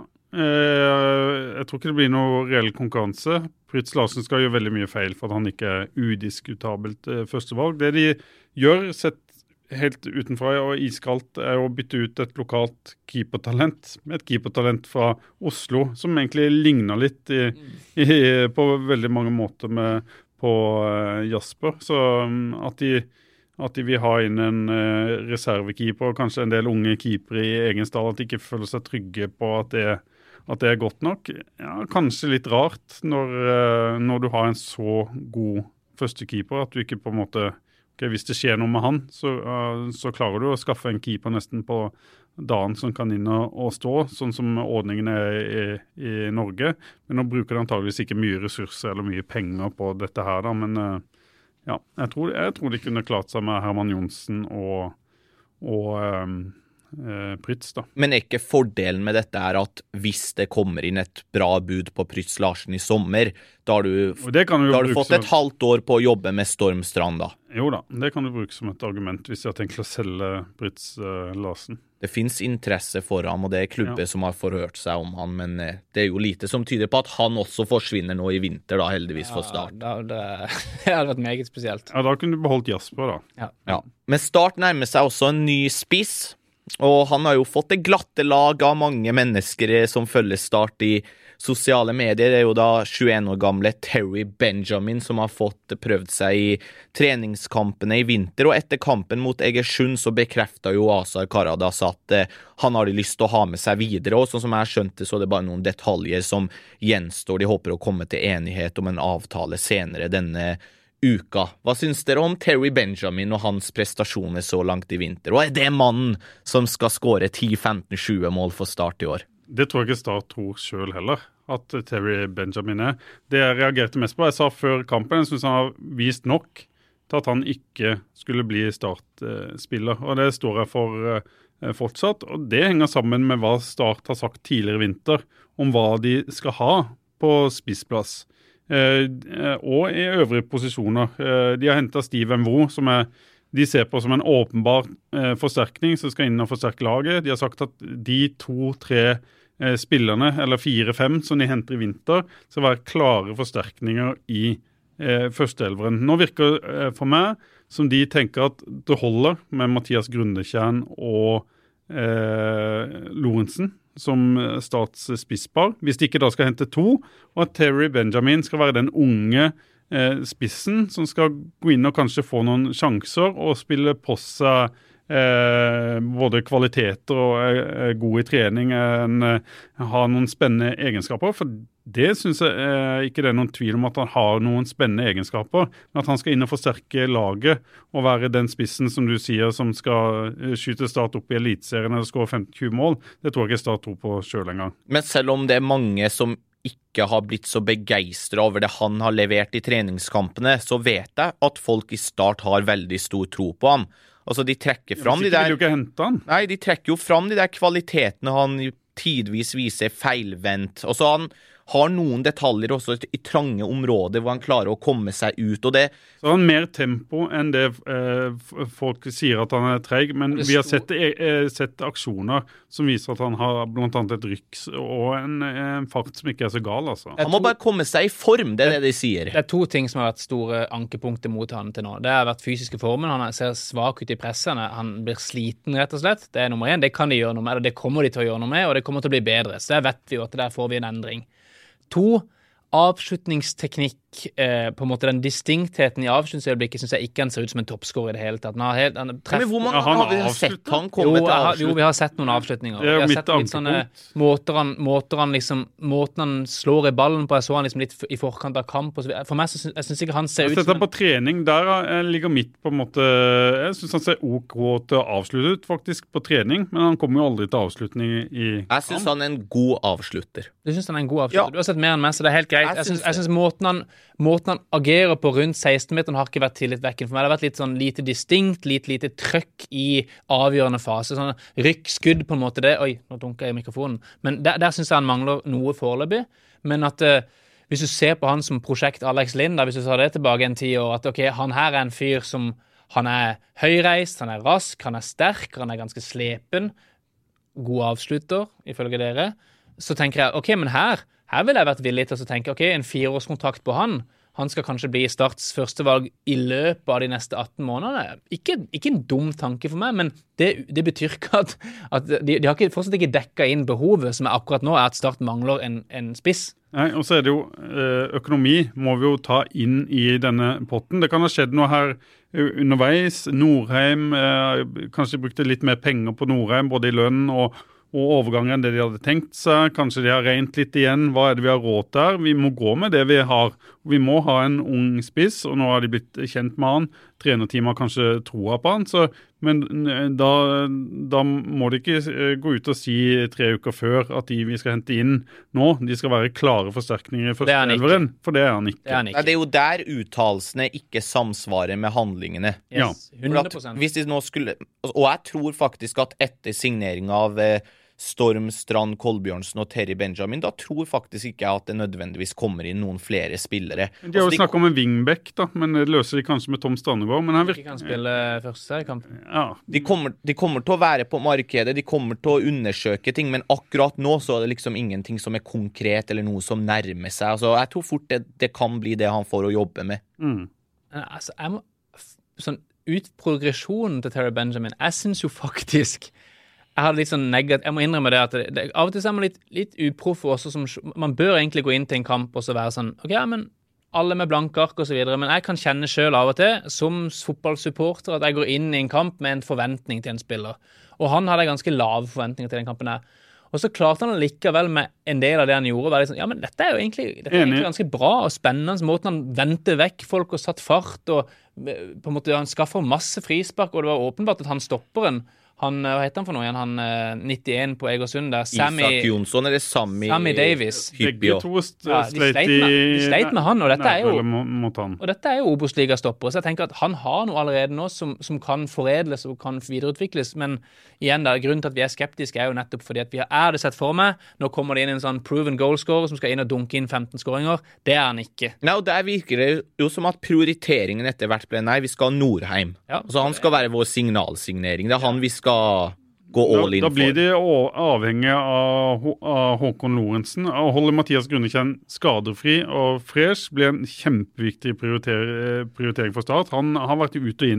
jeg tror ikke det blir noe reell konkurranse. Prytz Larsen skal gjøre veldig mye feil for at han ikke udiskutabelt førstevalg. Det de gjør, sett helt utenfra og iskaldt, å bytte ut et lokalt keepertalent med et keepertalent fra Oslo, som egentlig ligner litt på veldig mange måter på Jasper. Så at de vil ha inn en reservekeeper og kanskje en del unge keepere i egen stall, at de ikke føler seg trygge på at det godt nok. Ja, kanskje litt rart når du har en så god førstekeeper, at du ikke på en måte, hvis det skjer noe med han, så klarer du å skaffe en keeper nesten på dagen som kan inn og stå, sånn som ordningen i Norge. Men nå bruker de antageligvis ikke mye ressurser eller mye penger på dette her da, men ja, jeg tror de kunne klart seg med Herman Jonsen og Prytz da. Men ikke fordelen med dette at hvis det kommer inn et bra bud på Prytz Larsen i sommer, da har du fått et halvt år på å jobbe med Storm Strand da? Jo da, det kan du bruke som et argument hvis jeg har tenkt å selge Prytz Larsen. Det finnes interesse for ham, og det klubber som har forhørt seg om han, men det jo lite som tyder på at han også forsvinner nå i vinter da, heldigvis for Start. Det hadde vært meget spesielt. Ja, da kunne du beholdt Jasper da. Ja. Men Start nærmer seg også en ny spiss, og han har jo fått det glatte lag av mange mennesker som følger Start i sosiale medier. Det jo da 21 år gamle Terry Benjamin som har fått prøvd seg i treningskampene i vinter, og etter kampen mot Egersund så bekreftet jo Azar Karadas at han har lyst til å ha med seg videre, og sånn som jeg skjønte så det bare noen detaljer som gjenstår. De håper å komme til enighet om en avtale senere denne uka. Hva synes dere om Terry Benjamin og hans prestasjoner så langt i vinter? Og det mannen som skal skåre 10-15-20 mål for Start i år? Det tror jeg ikke Start tror selv heller, at Terry Benjamin Det jeg reagerte mest på, jeg sa før kampen, jeg synes han har vist nok til at han ikke skulle bli Start-spiller, og det står jeg for fortsatt, og det henger sammen med hva Start har sagt tidligere i vinter, om hva de skal ha på spissplass. Og i øvrige posisjoner. De har hentet Steve Mvo, som de ser på som en åpenbar forsterkning som skal inn og forsterke laget. De har sagt at de 2-3 spillerne, eller 4-5 som de henter i vinter, skal være klare forsterkninger i førsteelveren. Nå virker for meg som de tenker at det holder med Mathias Grundekjern og Lorentzen som Starts spisspar, hvis de ikke da skal hente 2, og at Terry Benjamin skal være den unge spissen som skal gå inn og kanskje få noen sjanser og spille på seg både kvaliteter og god i trening, har noen spennende egenskaper, for det synes jeg ikke det er noen tvil om at han har noen spennende egenskaper, men at han skal inn og forsterke laget og være den spissen som du sier som skal skyte Start opp i elitserien eller skåre 15-20 mål, det tror jeg ikke Start tror på selv en gang. Men selv om det er mange som ikke har blitt så begeistret over det han har levert i treningskampene, så vet jeg at folk i Start har veldig stor tro på ham. Altså, de trekker fram de der... vil jo ikke hente han. Nei, de trekker jo fram de der kvalitetene han tidvis viser feilvendt. Og så han har noen detaljer også i trange områder hvor han klarer å komme seg ut, og det... Så har han mer tempo enn det folk sier at han er treg, men vi har sett aksjoner som viser at han har blant annet et rykk og en fart som ikke er så gal, altså. Han må bare komme seg i form, det er det de sier. Det er 2 ting som har vært store ankepunkter mot han til nå. Det har vært fysiske formen, han ser svak ut i pressene, han blir sliten rett og slett. Det er nummer 1, det kan de gjøre noe med, eller det kommer de til å gjøre noe med, og det kommer til å bli bedre. Så der vet vi jo at der får vi en endring. 2, avslutningsteknikk, på en måte den distinktheten i avslutningsøyeblikket synes jeg ikke han ser ut som en toppskårer i det hele tatt. Men hvor mange har vi sett han komme til avslutt? Jo, vi har sett noen avslutninger. Det er vi har mitt sett litt sånne måten han slår i ballen på, jeg så han liksom litt i forkant av kamp. Og så, for meg, jeg synes ikke han ser ut som på trening, der ligger mitt på en måte, jeg synes han ser ok til å avslutte ut faktisk på trening, men han kommer jo aldri til avslutning i kamp. Jeg synes han er en god avslutter. Du synes han er en god avslutter? Ja. Du har sett mer enn meg, så det er helt greit. Jeg synes måten han agerer på rundt 16-meteren har ikke vært tillitvekkende for meg. Det har vært litt sånn lite distinkt, lite trøkk i avgjørende fase. Sånn rykkskudd på en måte det. Oi, nå dunker jeg i mikrofonen. Men der synes jeg han mangler noe foreløpig. Men at hvis du ser på han som prosjekt Alex Lind, hvis du tar det tilbake en 10 år, at ok, han her er en fyr som, han er høyreist, han er rask, han er sterk, han er ganske slepen, god avslutter, ifølge dere, så tenker jeg, ok, men her vil jeg vært villig til å tenke, ok, en 4-årskontrakt på han skal kanskje bli Starts førstevalg i løpet av de neste 18 månedene. Ikke en dum tanke for meg, men det betyr ikke at de har fortsatt ikke dekket inn behovet, som er akkurat nå, er at Start mangler en spiss. Nei, og så er det jo økonomi må vi jo ta inn i denne potten. Det kan ha skjedd noe her underveis. Norheim, kanskje brukte litt mer penger på Norheim, både i lønn og overgangen enn det de hadde tenkt seg. Kanskje de har rent litt igjen. Hva er det vi har råd der? Vi må gå med det vi har. Vi må ha en ung spiss, og nå har de blitt kjent med han. Trenerteamet har kanskje troa på han, men da må de ikke gå ut og si 3 uker før at vi skal hente inn nå. De skal være klare forsterkninger i førsteelveren, for det er han ikke. Det er jo der uttalelsene ikke samsvarer med handlingene. Yes, 100%. Hvis de nå skulle, og jeg tror faktisk at etter signering av Storm, Strand, Kolbjørnsen og Terry Benjamin, da tror faktisk ikke jeg at det nødvendigvis kommer inn noen flere spillere. De har jo snakket om en wingback da, men det løser de kanskje med Tom Strandegård, men han virker... Ikke kan spille første seriekamp. Ja. De kommer til å være på markedet, de kommer til å undersøke ting, men akkurat nå så er det liksom ingenting som er konkret eller noe som nærmer seg. Altså, jeg tror fort det kan bli det han får å jobbe med. Altså, jeg må... Sånn, ut progresjonen til Terry Benjamin, jeg synes jo faktisk... Jeg har litt sånn negativt, jeg må innrømme det at av og til er man litt uproff også, man bør egentlig gå inn til en kamp og så være sånn, ok, ja, men alle med blanke ark og så videre, men jeg kan kjenne selv av og til, som fotballsupporter, at jeg går inn i en kamp med en forventning til en spiller. Og han hadde ganske lave forventninger til den kampen her. Og så klarte han likevel med en del av det han gjorde, å være litt sånn, ja, men dette er jo egentlig ganske bra og spennende, måten han ventet vekk folk og satt fart, og på en måte han skaffer masse frispark, og det var åpenbart at han stopper en. Hva heter han for noe igjen? Han 91 på Egersund der. Isak Jonsson eller Sammy Davis. Begge to sleit med han, og dette er jo Obos-liga-stopper, så jeg tenker at han har noe allerede nå som kan foredles og kan videreutvikles, men igjen da, grunnen til at vi er skeptiske er jo nettopp fordi at vi har det sett for meg, nå kommer det inn en sånn proven goalscorer som skal inn og dunke inn 15 skåringer, det er han ikke. Nei, og der virker det jo som at prioriteringen etter hvert ble, nei, vi skal ha Norheim. Ja. Altså han skal være vår signalsignering, det er han vi skal gå all in for. Da blir de avhengig av Håkon Lorentzen. Å holde Mathias Grundekjenn skadefri og fresh blir en kjempeviktig prioritering for Start. Han har vært ut og inn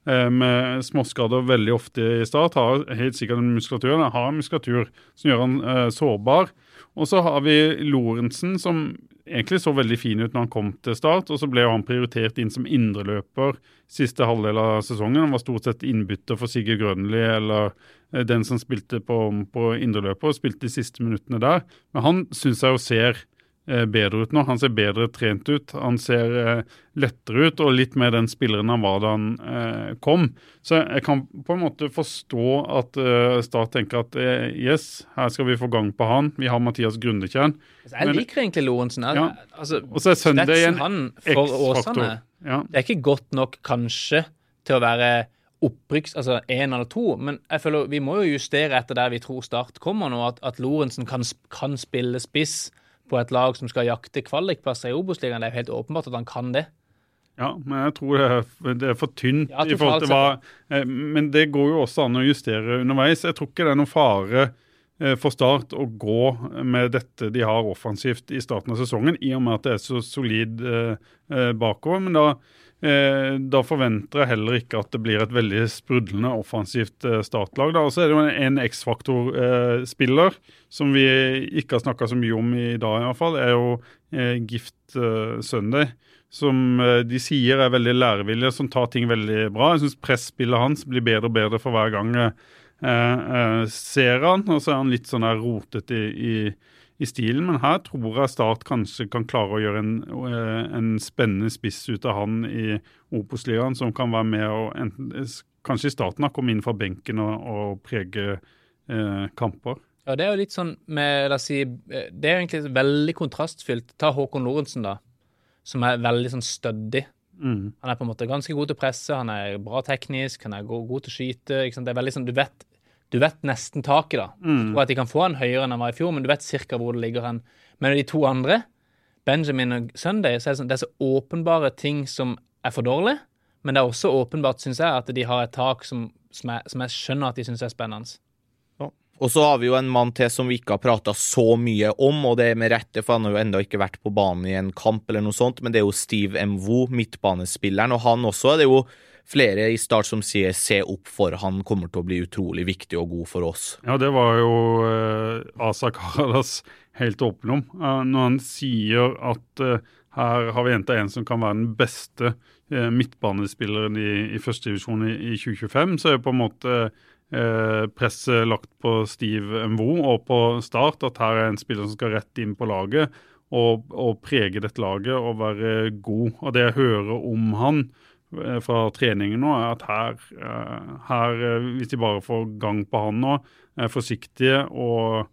med småskader veldig ofte i start, har helt sikkert en muskulatur, han har en muskulatur som gjør han sårbar. Og så har vi Lorentzen, som egentlig så veldig fin ut når han kom til start, og så ble han prioritert inn som indreløper siste halvdel av sesongen. Han var stort sett innbytter for Sigurd Grønli, eller den som spilte på indreløper, og spilte de siste minuttene der. Men han synes jeg jo ser bedre ut nå. Han ser bedre trent ut. Han ser lettere ut, og litt mer den spilleren han var da han kom. Så jeg kan på en måte forstå at Start tenker at yes, her skal vi få gang på han. Vi har Mathias Grundekjern. Jeg liker egentlig Lorentzen. Ja. Altså, og så Sunday en han for Åsane. Ja. Det er ikke godt nok kanskje til å være opprykks, altså 1 eller 2, men jeg føler vi må jo justere etter der vi tror Start kommer nå, at Lorentzen kan spille spiss på et lag som skal jakte kvalikplasser i Obos-ligaen. Det er jo helt åpenbart at han kan det. Ja, men jeg tror det er for tynt i forhold til hva... Men det går jo også an å justere underveis. Jeg tror ikke det er noen fare for Start å gå med dette de har offensivt i starten av sesongen, i og med at det er så solid bakover. Men da forventer jeg heller ikke at det blir et veldig sprudlende offensivt startlag. Og så er det jo en X-faktor-spiller som vi ikke har snakket så mye om i dag i hvert fall, er jo Gift Sunday, som de sier er veldig lærevillige, som tar ting veldig bra. Jeg synes pressspillet hans blir bedre og bedre for hver gang ser han, og så er han litt sånn der rotet i stilen, men her tror jeg Start kanskje kan klare å gjøre en spennende spiss ut av han i Obos-ligaen, som kan være med og kanskje i starten komme inn fra benken og prege kamper. Ja, det er jo litt sånn med, la oss si, det er jo egentlig veldig kontrastfylt. Ta Håkon Lorentzen da, som er veldig sånn stødig. Han er på en måte ganske god til å presse, han er bra teknisk, han er god til å skyte, ikke sant? Det er veldig sånn, du vet nesten taket da. Jeg tror at de kan få han høyere enn han var i fjor, men du vet cirka hvor det ligger hen. Men de to andre, Benjamin og Sunday, så er det, sånn, det er så åpenbare ting som er for dårlig, men det er også åpenbart, synes jeg, at de har et tak som jeg skjønner at de synes er spennende. Og så har vi jo en mann til som vi ikke har pratet så mye om, og det er med rette, for han har jo enda ikke vært på banen i en kamp eller noe sånt, men det er jo Steve Mvo, midtbanespilleren, og han også, det er jo flere i Start som sier se opp for han kommer til å bli utrolig viktig og god for oss. Ja, det var jo Asa Karadas helt åpen om. Når han sier at her har vi hentet en som kan være den beste midtbanespilleren i første divisjon i 2025, så er det på en måte presset lagt på Steve Mvo og på Start, at her er en spiller som skal rett inn på laget og prege dette laget og være god. Og det jeg hører om han fra treningen nå, er at her hvis de bare får gang på han nå, er forsiktige og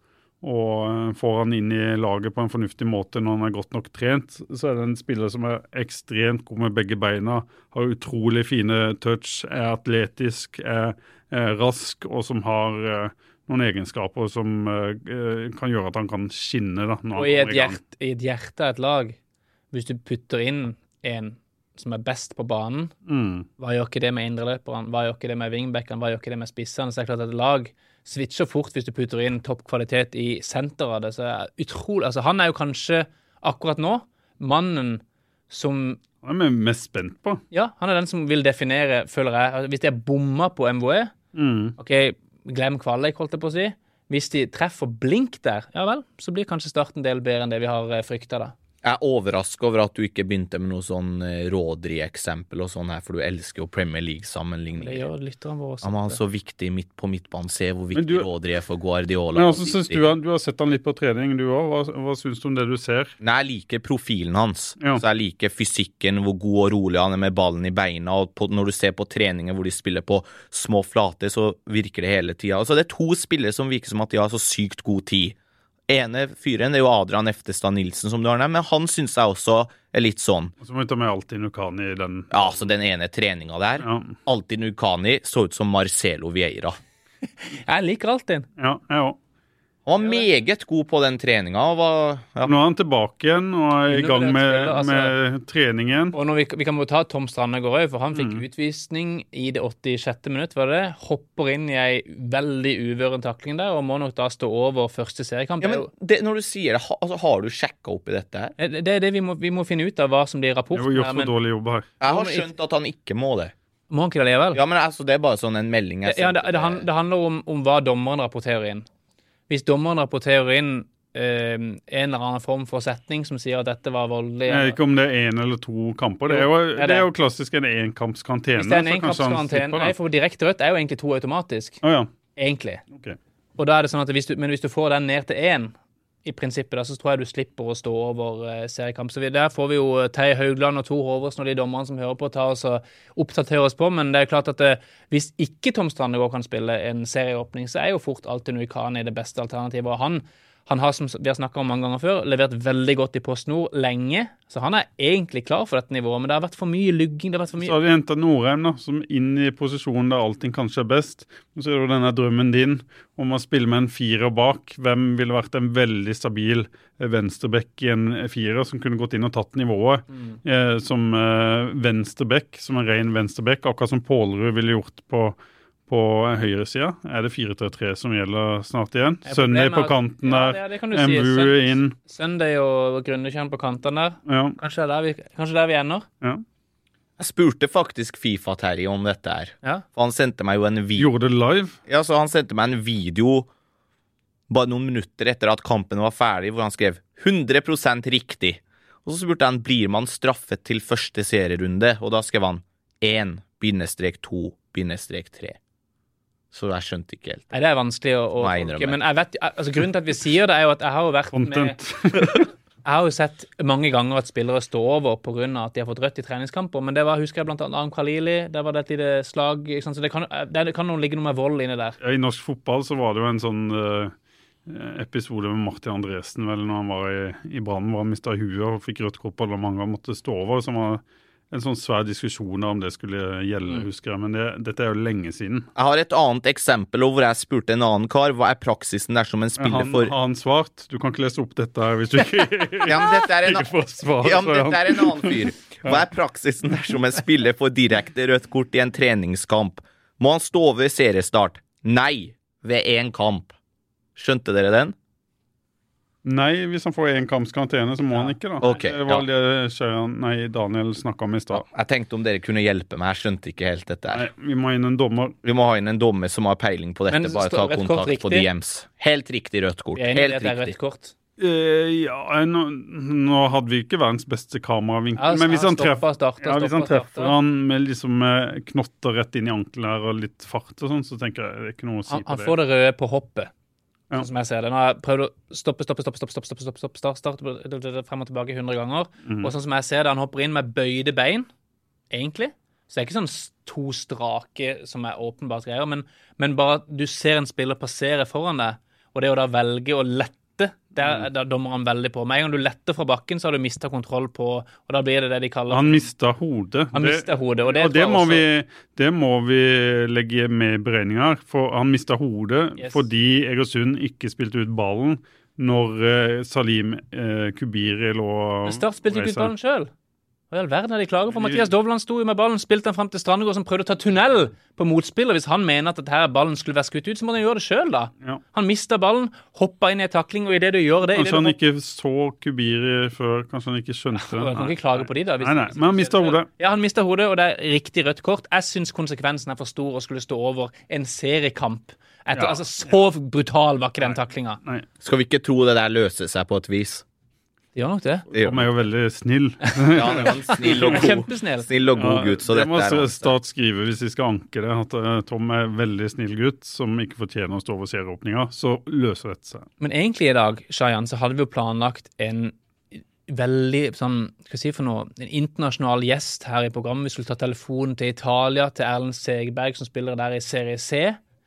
får han inn i laget på en fornuftig måte når han er godt nok trent, så er det en spiller som er ekstremt god med begge beina, har utrolig fine touch, er atletisk, er rask, og som har noen egenskaper som kan gjøre at han kan skinne da, når og han kommer i et hjerte av et lag, hvis du putter inn en som er best på banen, hva gjør ikke det med indreløperen, hva gjør ikke det med wingbacken, hva gjør ikke det med spissene, så er det klart at et lag switcher fort hvis du putter inn toppkvalitet i senteret av det, så er utrolig, altså han er jo kanskje akkurat nå mannen som han er mest spent på. Ja, han er den som vil definere, føler jeg, hvis de er bomma på MVE, ok, glem kvalik, holdt jeg på å si, hvis de treffer blink der, ja vel, så blir kanskje starten del bedre enn det vi har fryktet da. Jeg er overrasket over at du ikke begynte med noe sånn rådri-eksempel og sånn her, for du elsker jo Premier League-sammenligninger. Det gjør lytteren vår også. Han var så viktig på midtbanen. Se hvor viktig Rådri er for Guardiola. Men også synes du har sett han litt på trening, du også. Hva synes du om det du ser? Nei, jeg liker profilen hans. Ja. Så jeg liker fysikken, hvor god og rolig han er med ballen i beina, og når du ser på treninger hvor de spiller på små flate, så virker det hele tiden. Altså, det er to spillere som virker som at de har så sykt god tid. Ene fyren, det er jo Adrian Eftestad Nilsen som du har nevnt, men han synes jeg også er litt sånn. Og så må vi ta med Altid Nukani i den. Ja, så den ene treningen der. Ja. Altid Nukani så ut som Marcelo Vieira. Jeg liker Altid. Ja, jeg også. Han var meget god på den treningen. Ja. Nå er han tilbake igjen og er i gang med treningen. Og når vi kan jo ta Tom Strandegård, for han fikk utvisning i det 86. minutt, var det? Hopper inn i en veldig uvøren takling der, og må nok da stå over første seriekamp. Ja, men når du sier det, altså, har du sjekket opp i dette her? Det er det vi må finne ut av hva som blir rapporten. Jeg har gjort for dårlig jobb her. Jeg har skjønt at han ikke må det. Må han ikke det likevel? Ja, men altså, det bare sånn en melding. Det handler om hva dommeren rapporterer inn. Hvis dommeren rapporterer inn en eller annen form for setning som sier at dette var voldelig. Jeg vet ikke om det en eller to kamper. Det er jo klassisk en enkampskarantene. Hvis det en enkampskarantene, for direkte rødt er jo egentlig 2 automatisk. Ja. Egentlig. Okay. Og da er det sånn at hvis du får den ned til 1, i prinsippet da, så tror jeg du slipper å stå over seriekamp. Så der får vi jo Terje Haugland og Tor Håvresten og de dommerne som hører på ta oss og oppdatere oss på, men det er klart at hvis ikke Tom Strandegård kan spille en serieåpning, så er jo fort alltid Nuikani det beste alternativet, og han har, som vi har snakket om mange ganger før, levert veldig godt i PostNord lenge, så han er egentlig klar for dette nivået, men det har vært for mye lugging, det har vært for mye... Så har vi hentet Norheim da, som inn i posisjonen der allting kanskje er best. Og så er det denne drømmen din om å spille med en 4 bak. Hvem ville vært en veldig stabil venstrebekk i en 4 som kunne gått inn og tatt nivået som venstrebekk, som en ren venstrebekk, akkurat som Pålerud ville gjort på høyresida. Er det 4-3-3 som gjelder snart igjen? Sunday på kanten der, Mvu inn. Sunday og Grundekjern på kanten der. Ja. Kanskje der vi ender. Ja. Jeg spurte faktisk FIFA-Terje om dette her. Ja. For han sendte meg jo en video. Gjorde det live? Ja, så han sendte meg en video bare noen minutter etter at kampen var ferdig, hvor han skrev 100% riktig. Og så spurte han, blir man straffet til første serierunde? Og da skrev han 1-2-3. Så jeg skjønte ikke helt. Nei, det er vanskelig å tolke, men jeg vet, altså grunnen til at vi sier det er jo at jeg har jo vært Content. Jeg har jo sett mange ganger at spillere står over på grunn av at de har fått rødt i treningskamper, men det var, husker jeg blant annet Aram Khalili, der var det et lite slag, ikke sant? Så det kan ligge noe med vold inne der. Ja, i norsk fotball så var det jo en sånn episode med Martin Andresen, vel, når han var i Brann, hvor han mistet huet og fikk rødt kort på, og mange måtte stå over, som var en sånn svær diskusjon om det skulle gjelde, husker jeg, men dette er jo lenge siden. Jeg har et annet eksempel hvor jeg spurte en annen kar, hva er praksisen dersom en spiller for... Har han svart? Du kan ikke lese opp dette her hvis du ikke, ja, men dette er en... ikke får svar. Ja, men dette er en annen fyr. Hva er praksisen dersom en spiller får direkte rødt kort i en treningskamp? Må han stå over seriestart? Nei, ved en kamp. Skjønte dere den? Nei, hvis han får en kampskarantene, så må han ikke da. Okay, det var det Daniel snakket om i stad. Jeg tenkte om dere kunne hjelpe meg, jeg skjønte ikke helt dette her. Nei, vi må ha inn en dommer. Vi må ha inn en dommer som har peiling på dette, bare ta kontakt på DMs. Helt riktig rødt kort, helt riktig. Kort. Nå hadde vi ikke verdens beste kameravinkel, men hvis han treffer han med liksom knotter rett inn i ankelen her og litt fart og sånn, så tenker jeg det er ikke noe å si på det. Han får det røde på hoppet. Sånn som jeg ser det. Nå har jeg prøvd å stoppe frem og tilbake 100 ganger. Og sånn som jeg ser det, han hopper inn med bøyde bein, egentlig. Så det er ikke sånn 2 strake som er åpenbart greier, men bare du ser en spiller passere foran deg, og det å da velge å lette, der dommer han veldig på. Med en gang du letter fra bakken, så har du mistet kontroll på, og da blir det de kaller... Han mistet hodet. Og det må vi legge med i beregninger, for han mistet hodet fordi Egersund ikke spilte ut ballen når Salim Kubiri lå... Men Start spilte ikke ut ballen selv. Hva i all verden er de klager for? Mathias Dovland sto med ballen, spilte han frem til Strandegård som prøvde å ta tunnel på motspiller. Hvis han mener at dette ballen skulle være skutt ut, så må han gjøre det selv da. Ja. Han mistet ballen, hoppet inn i en takling, og i det du gjør det... Kanskje han ikke så Kubiri før, kanskje han ikke skjønte det. Han kan ikke klage på de da. Nei, men han mistet hodet. Ja, han mistet hodet, og det er riktig rødt kort. Jeg synes konsekvensen er for stor å skulle stå over en seriekamp. Altså, så brutal var ikke den taklingen. Nei. Skal vi ikke tro det der løser seg på et vis? Det gjør nok det. Tom er jo veldig snill. Ja, han er snill og god. Kjempesnill. Snill og god gutt. Så det må Start skrive hvis vi skal anke det, at Tom er veldig snill gutt som ikke fortjener å stå over serieåpninger, så løser dette seg. Men egentlig i dag, Shayan, så hadde vi jo planlagt en veldig sånn, hva skal jeg si for noe, en internasjonal gjest her i programmet. Vi skulle ta telefonen til Italia, til Erlend Segberg som spiller der i Serie C.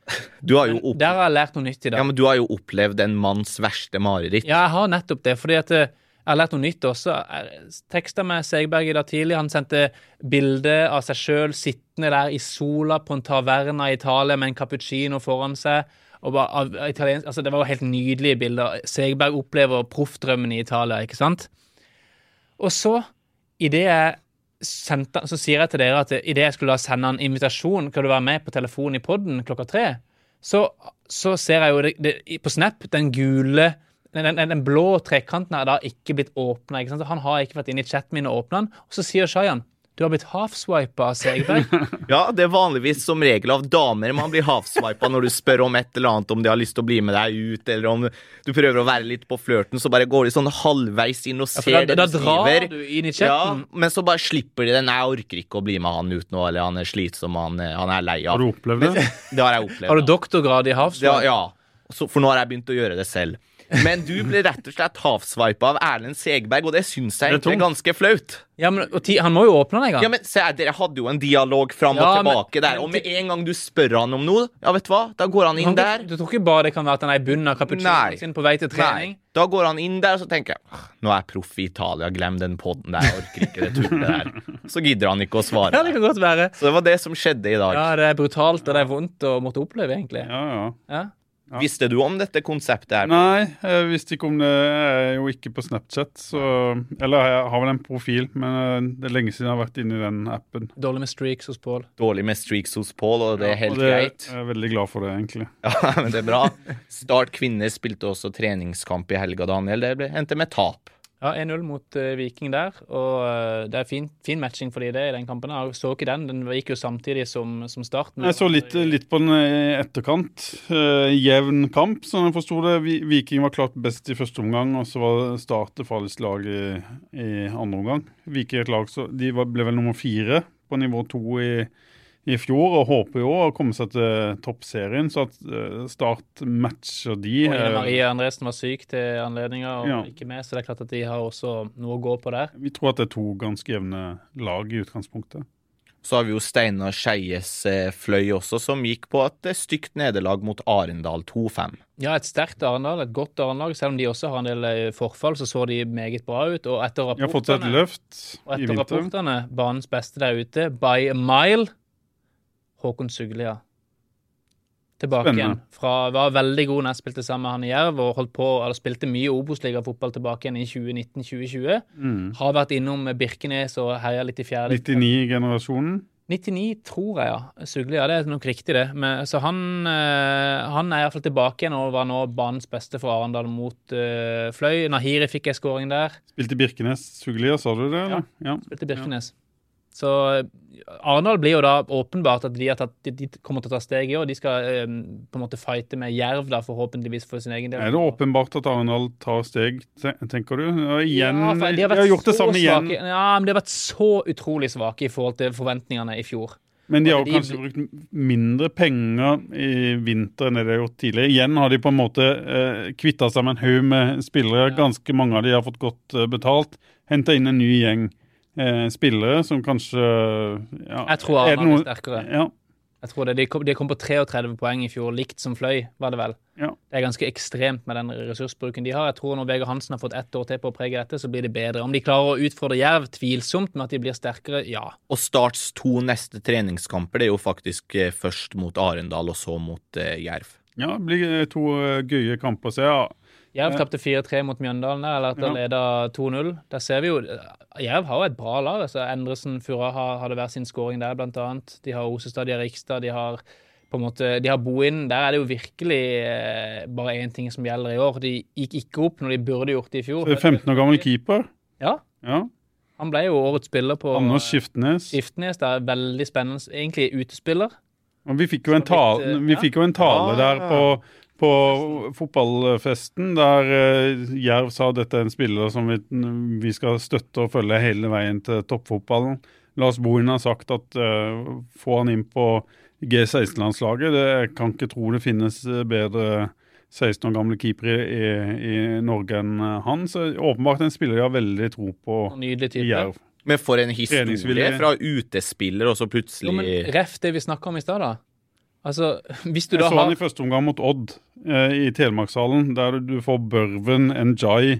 Der har jeg lært noe nytt i dag. Ja, men du har jo opplevd en manns verste mareritt. Ja, jeg har nettopp det, fordi at jeg har lært noe nytt også. Jeg tekstet med Segberg i dag tidlig. Han sendte bilde av seg selv sittende der i sola på en taverna i Italia med en cappuccino foran seg. Og altså, det var jo helt nydelige bilder. Segberg opplever proffdrømmen i Italia, ikke sant? Og så, så sier jeg til dere at i det jeg skulle sende en invitasjon, kan du være med på telefonen i podden 3:00, så ser jeg jo på Snap den gule, den blå trekanten er da ikke blitt åpnet, ikke sant? Han har ikke vært inne i chatten min og åpnet den, og så sier Shayan, Du har blitt half-swipet av Segberg. Ja, det vanligvis som regel av damer man blir half-swipet når du spør om et eller annet, om de har lyst til å bli med deg ut, eller om du prøver å være litt på flørten, så bare går de sånn halvveis inn og ser det du skriver. Da drar du inn i chatten. Ja, men så bare slipper de det. Nei, jeg orker ikke å bli med han ut nå, eller han slitsom, han lei av. Har du opplevd det? Det har jeg opplevd. Har du doktorgrad i half-swipe? Ja, for nå har jeg begynt å gjøre det selv. Men du ble rett og slett half-swipet av Erlend Segberg, og det synes jeg egentlig er ganske flaut. Ja, men han må jo åpne den en gang. Ja, men se, dere hadde jo en dialog fram og tilbake der, og med en gang du spør han om noe, ja, vet du hva, da går han inn der. Du tror ikke bare det kan være at han er i bunnen av cappuccinoen sin på vei til trening? Nei, da går han inn der, og så tenker jeg, nå er jeg proff i Italia, glem den podden der, jeg orker ikke det tullet der. Så gidder han ikke å svare. Ja, det kan godt være. Så det var det som skjedde i dag. Ja, det er brutalt, og det er vondt å måtte oppleve, egentlig. Ja. Visste du om dette konseptet her? Nei, jeg visste ikke om det. Jeg er jo ikke på Snapchat, eller jeg har vel en profil, men det er lenge siden jeg har vært inne i den appen. Dårlig med streaks hos Paul. Dårlig med streaks hos Paul, og det er helt greit. Jeg er veldig glad for det, egentlig. Ja, men det er bra. Start kvinner spilte også treningskamp i helga, Daniel. Det endte med tap. Ja, 1-0 mot Viking der, og det er fin matching for de det i den kampen. Jeg så ikke den gikk jo samtidig som Start. Jeg så litt på den i etterkant. Jevn kamp, sånn jeg forstod det. Viking var klart best i første omgang, og så var Start det farligste lag i andre omgang. Viking er et lag, så de ble vel nummer 4 på nivå 2 i fjor, og håper jo å komme seg til toppserien, så at Start matcher de. Og Marie Andresen var syk til anledninger, og ikke med, så det er klart at de har også noe å gå på der. Vi tror at det er 2 ganske jevne lag i utgangspunktet. Så har vi jo Steinar Skeies Fløy også, som gikk på et stygt nederlag mot Arendal 2-5. Ja, et sterkt Arendal, et godt Arendal, selv om de også har en del forfall, så de meget bra ut, og etter rapportene, de har fått et løft i vinter. Rapportene, banens beste der ute, by a mile, Håkon Suglia. Tilbake igjen. Var veldig god når jeg spilte sammen med han i Jerv, og spilte mye Obos-liga-fotball tilbake igjen i 2019-2020. Har vært innom Birkenes og herja litt i fjerde. 99-generasjonen? 99 tror jeg, ja. Suglia, det er nok riktig det. Så han er i hvert fall tilbake igjen, og var nå banens beste for Arendal mot Fløy. Nahiri fikk en scoring der. Spilte Birkenes Suglia, sa du det? Eller? Ja, spilte Birkenes. Så Arendal blir jo da åpenbart at de kommer til å ta steg i, og de skal på en måte fighte med Jerv da, forhåpentligvis for sin egen del. Er det åpenbart at Arendal tar steg, tenker du? Igjen, de har gjort det samme igjen. Ja, men de har vært så utrolig svake i forhold til forventningene i fjor. Men de har kanskje brukt mindre penger i vinter enn det de har gjort tidligere. Igjen har de på en måte kvittet seg med en haug med spillere. Ganske mange av de har fått godt betalt. Hentet inn en ny gjeng spillere som kanskje jeg tror Arendal er sterkere. Ja. Jeg tror det. De kom på 33 poeng i fjor, likt som Fløy, var det vel. Ja. Det er ganske ekstremt med den ressursbruken de har. Jeg tror når Vegard Hansen har fått 1 år til på å prege dette, så blir det bedre. Om de klarer å utfordre Jerv, tvilsomt, men at de blir sterkere, ja. Og Starts 2 neste treningskamper, det er jo faktisk først mot Arendal og så mot Jerv. Ja, det blir 2 gøye kamper å se, ja. Jerv tapte 4-3 mot Mjøndalen, eller at de ledet 2-0. Der ser vi jo, Jerv har jo et bra lag. Altså Endresen, Furra hadde hver sin scoring der, blant annet. De har Osestad, de har Rikstad, de har på en måte, de har Boinn. Der er det jo virkelig bare en ting som gjelder i år. De gikk ikke opp når de burde gjort det i fjor. Så 15 år gammel keeper. Ja. Han ble jo årets spiller på Anders Skiftnes. Skiftnes, det er veldig spennende. Egentlig utespiller. Og vi fikk jo en tale der på fotballfesten, der Jerv sa at dette er en spiller som vi skal støtte og følge hele veien til toppfotballen. Lars Bohin har sagt at få han inn på G16-landslaget. Jeg kan ikke tro det finnes bedre 16 år gamle keeper i Norge enn han. Så åpenbart en spiller jeg har veldig tro på i Jerv. Men for en historie fra utespiller, og så plutselig... Jo, men ref det vi snakket om i sted da. Altså, hvis du jeg så han i første omgang mot Odd i Telemarkshallen, der du får Børven, Njai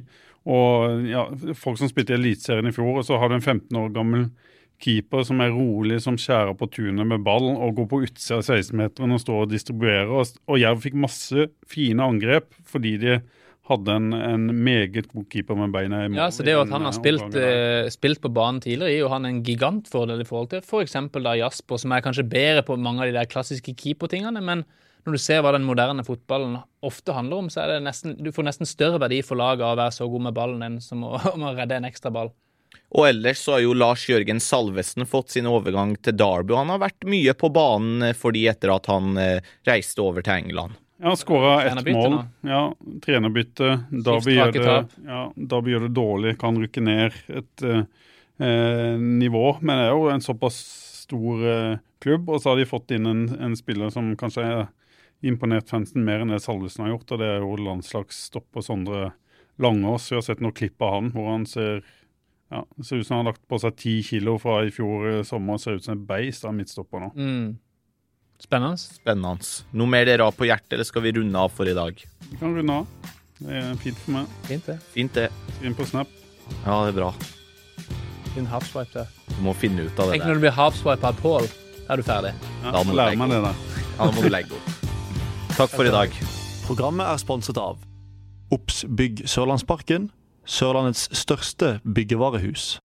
og folk som spilte i Elitserien i fjor, og så har du en 15 år gammel keeper som er rolig, som skjærer på tunet med ball og går på utsida av 16-meteren og står og distribuerer. Og Jerv fikk masse fine angrep fordi de hadde en meget god keeper med beina i mål. Ja, så det at han har spilt på banen tidligere, gir jo han en gigantfordel i forhold til for eksempel da Jasper, som er kanskje bedre på mange av de der klassiske keepertingene, men når du ser hva den moderne fotballen ofte handler om, så er det du får nesten større verdi for laget av å være så god med ballen enn som å redde en ekstra ball. Og ellers så har jo Lars Jørgen Salvesen fått sin overgang til Derby. Han har vært mye på banen fordi etter at han reiste over til England. Ja, han skåret ett mål. Trenerbytte nå. Ja, trenerbytte. Derby gjør det dårlig, kan rykke ned et nivå, men det er jo en såpass stor klubb, og så har de fått inn en spiller som kanskje er imponert fansen mer enn det Salvesen har gjort, og det er jo landslagsstopper Sondre Langås. Jeg har sett noen klipp av han, hvor han ser ut som han har lagt på seg 10 kilo fra i fjor sommer, ser ut som en beist av midtstopper nå. Spennende. Noe mer dere har på hjertet, eller skal vi runde av for i dag? Vi kan runde av. Det er fint for meg. Fint det. Skriv på Snap. Ja, det er bra. Din halfswipe der. Du må finne ut av det Tenk når du blir halfswipe av Paul, da er du ferdig. Ja, Da må du lærer legge meg det der. Ja, da må du legge opp. Takk for i dag. Programmet er sponset av Obs Bygg Sørlandsparken, Sørlandets største byggevarehus.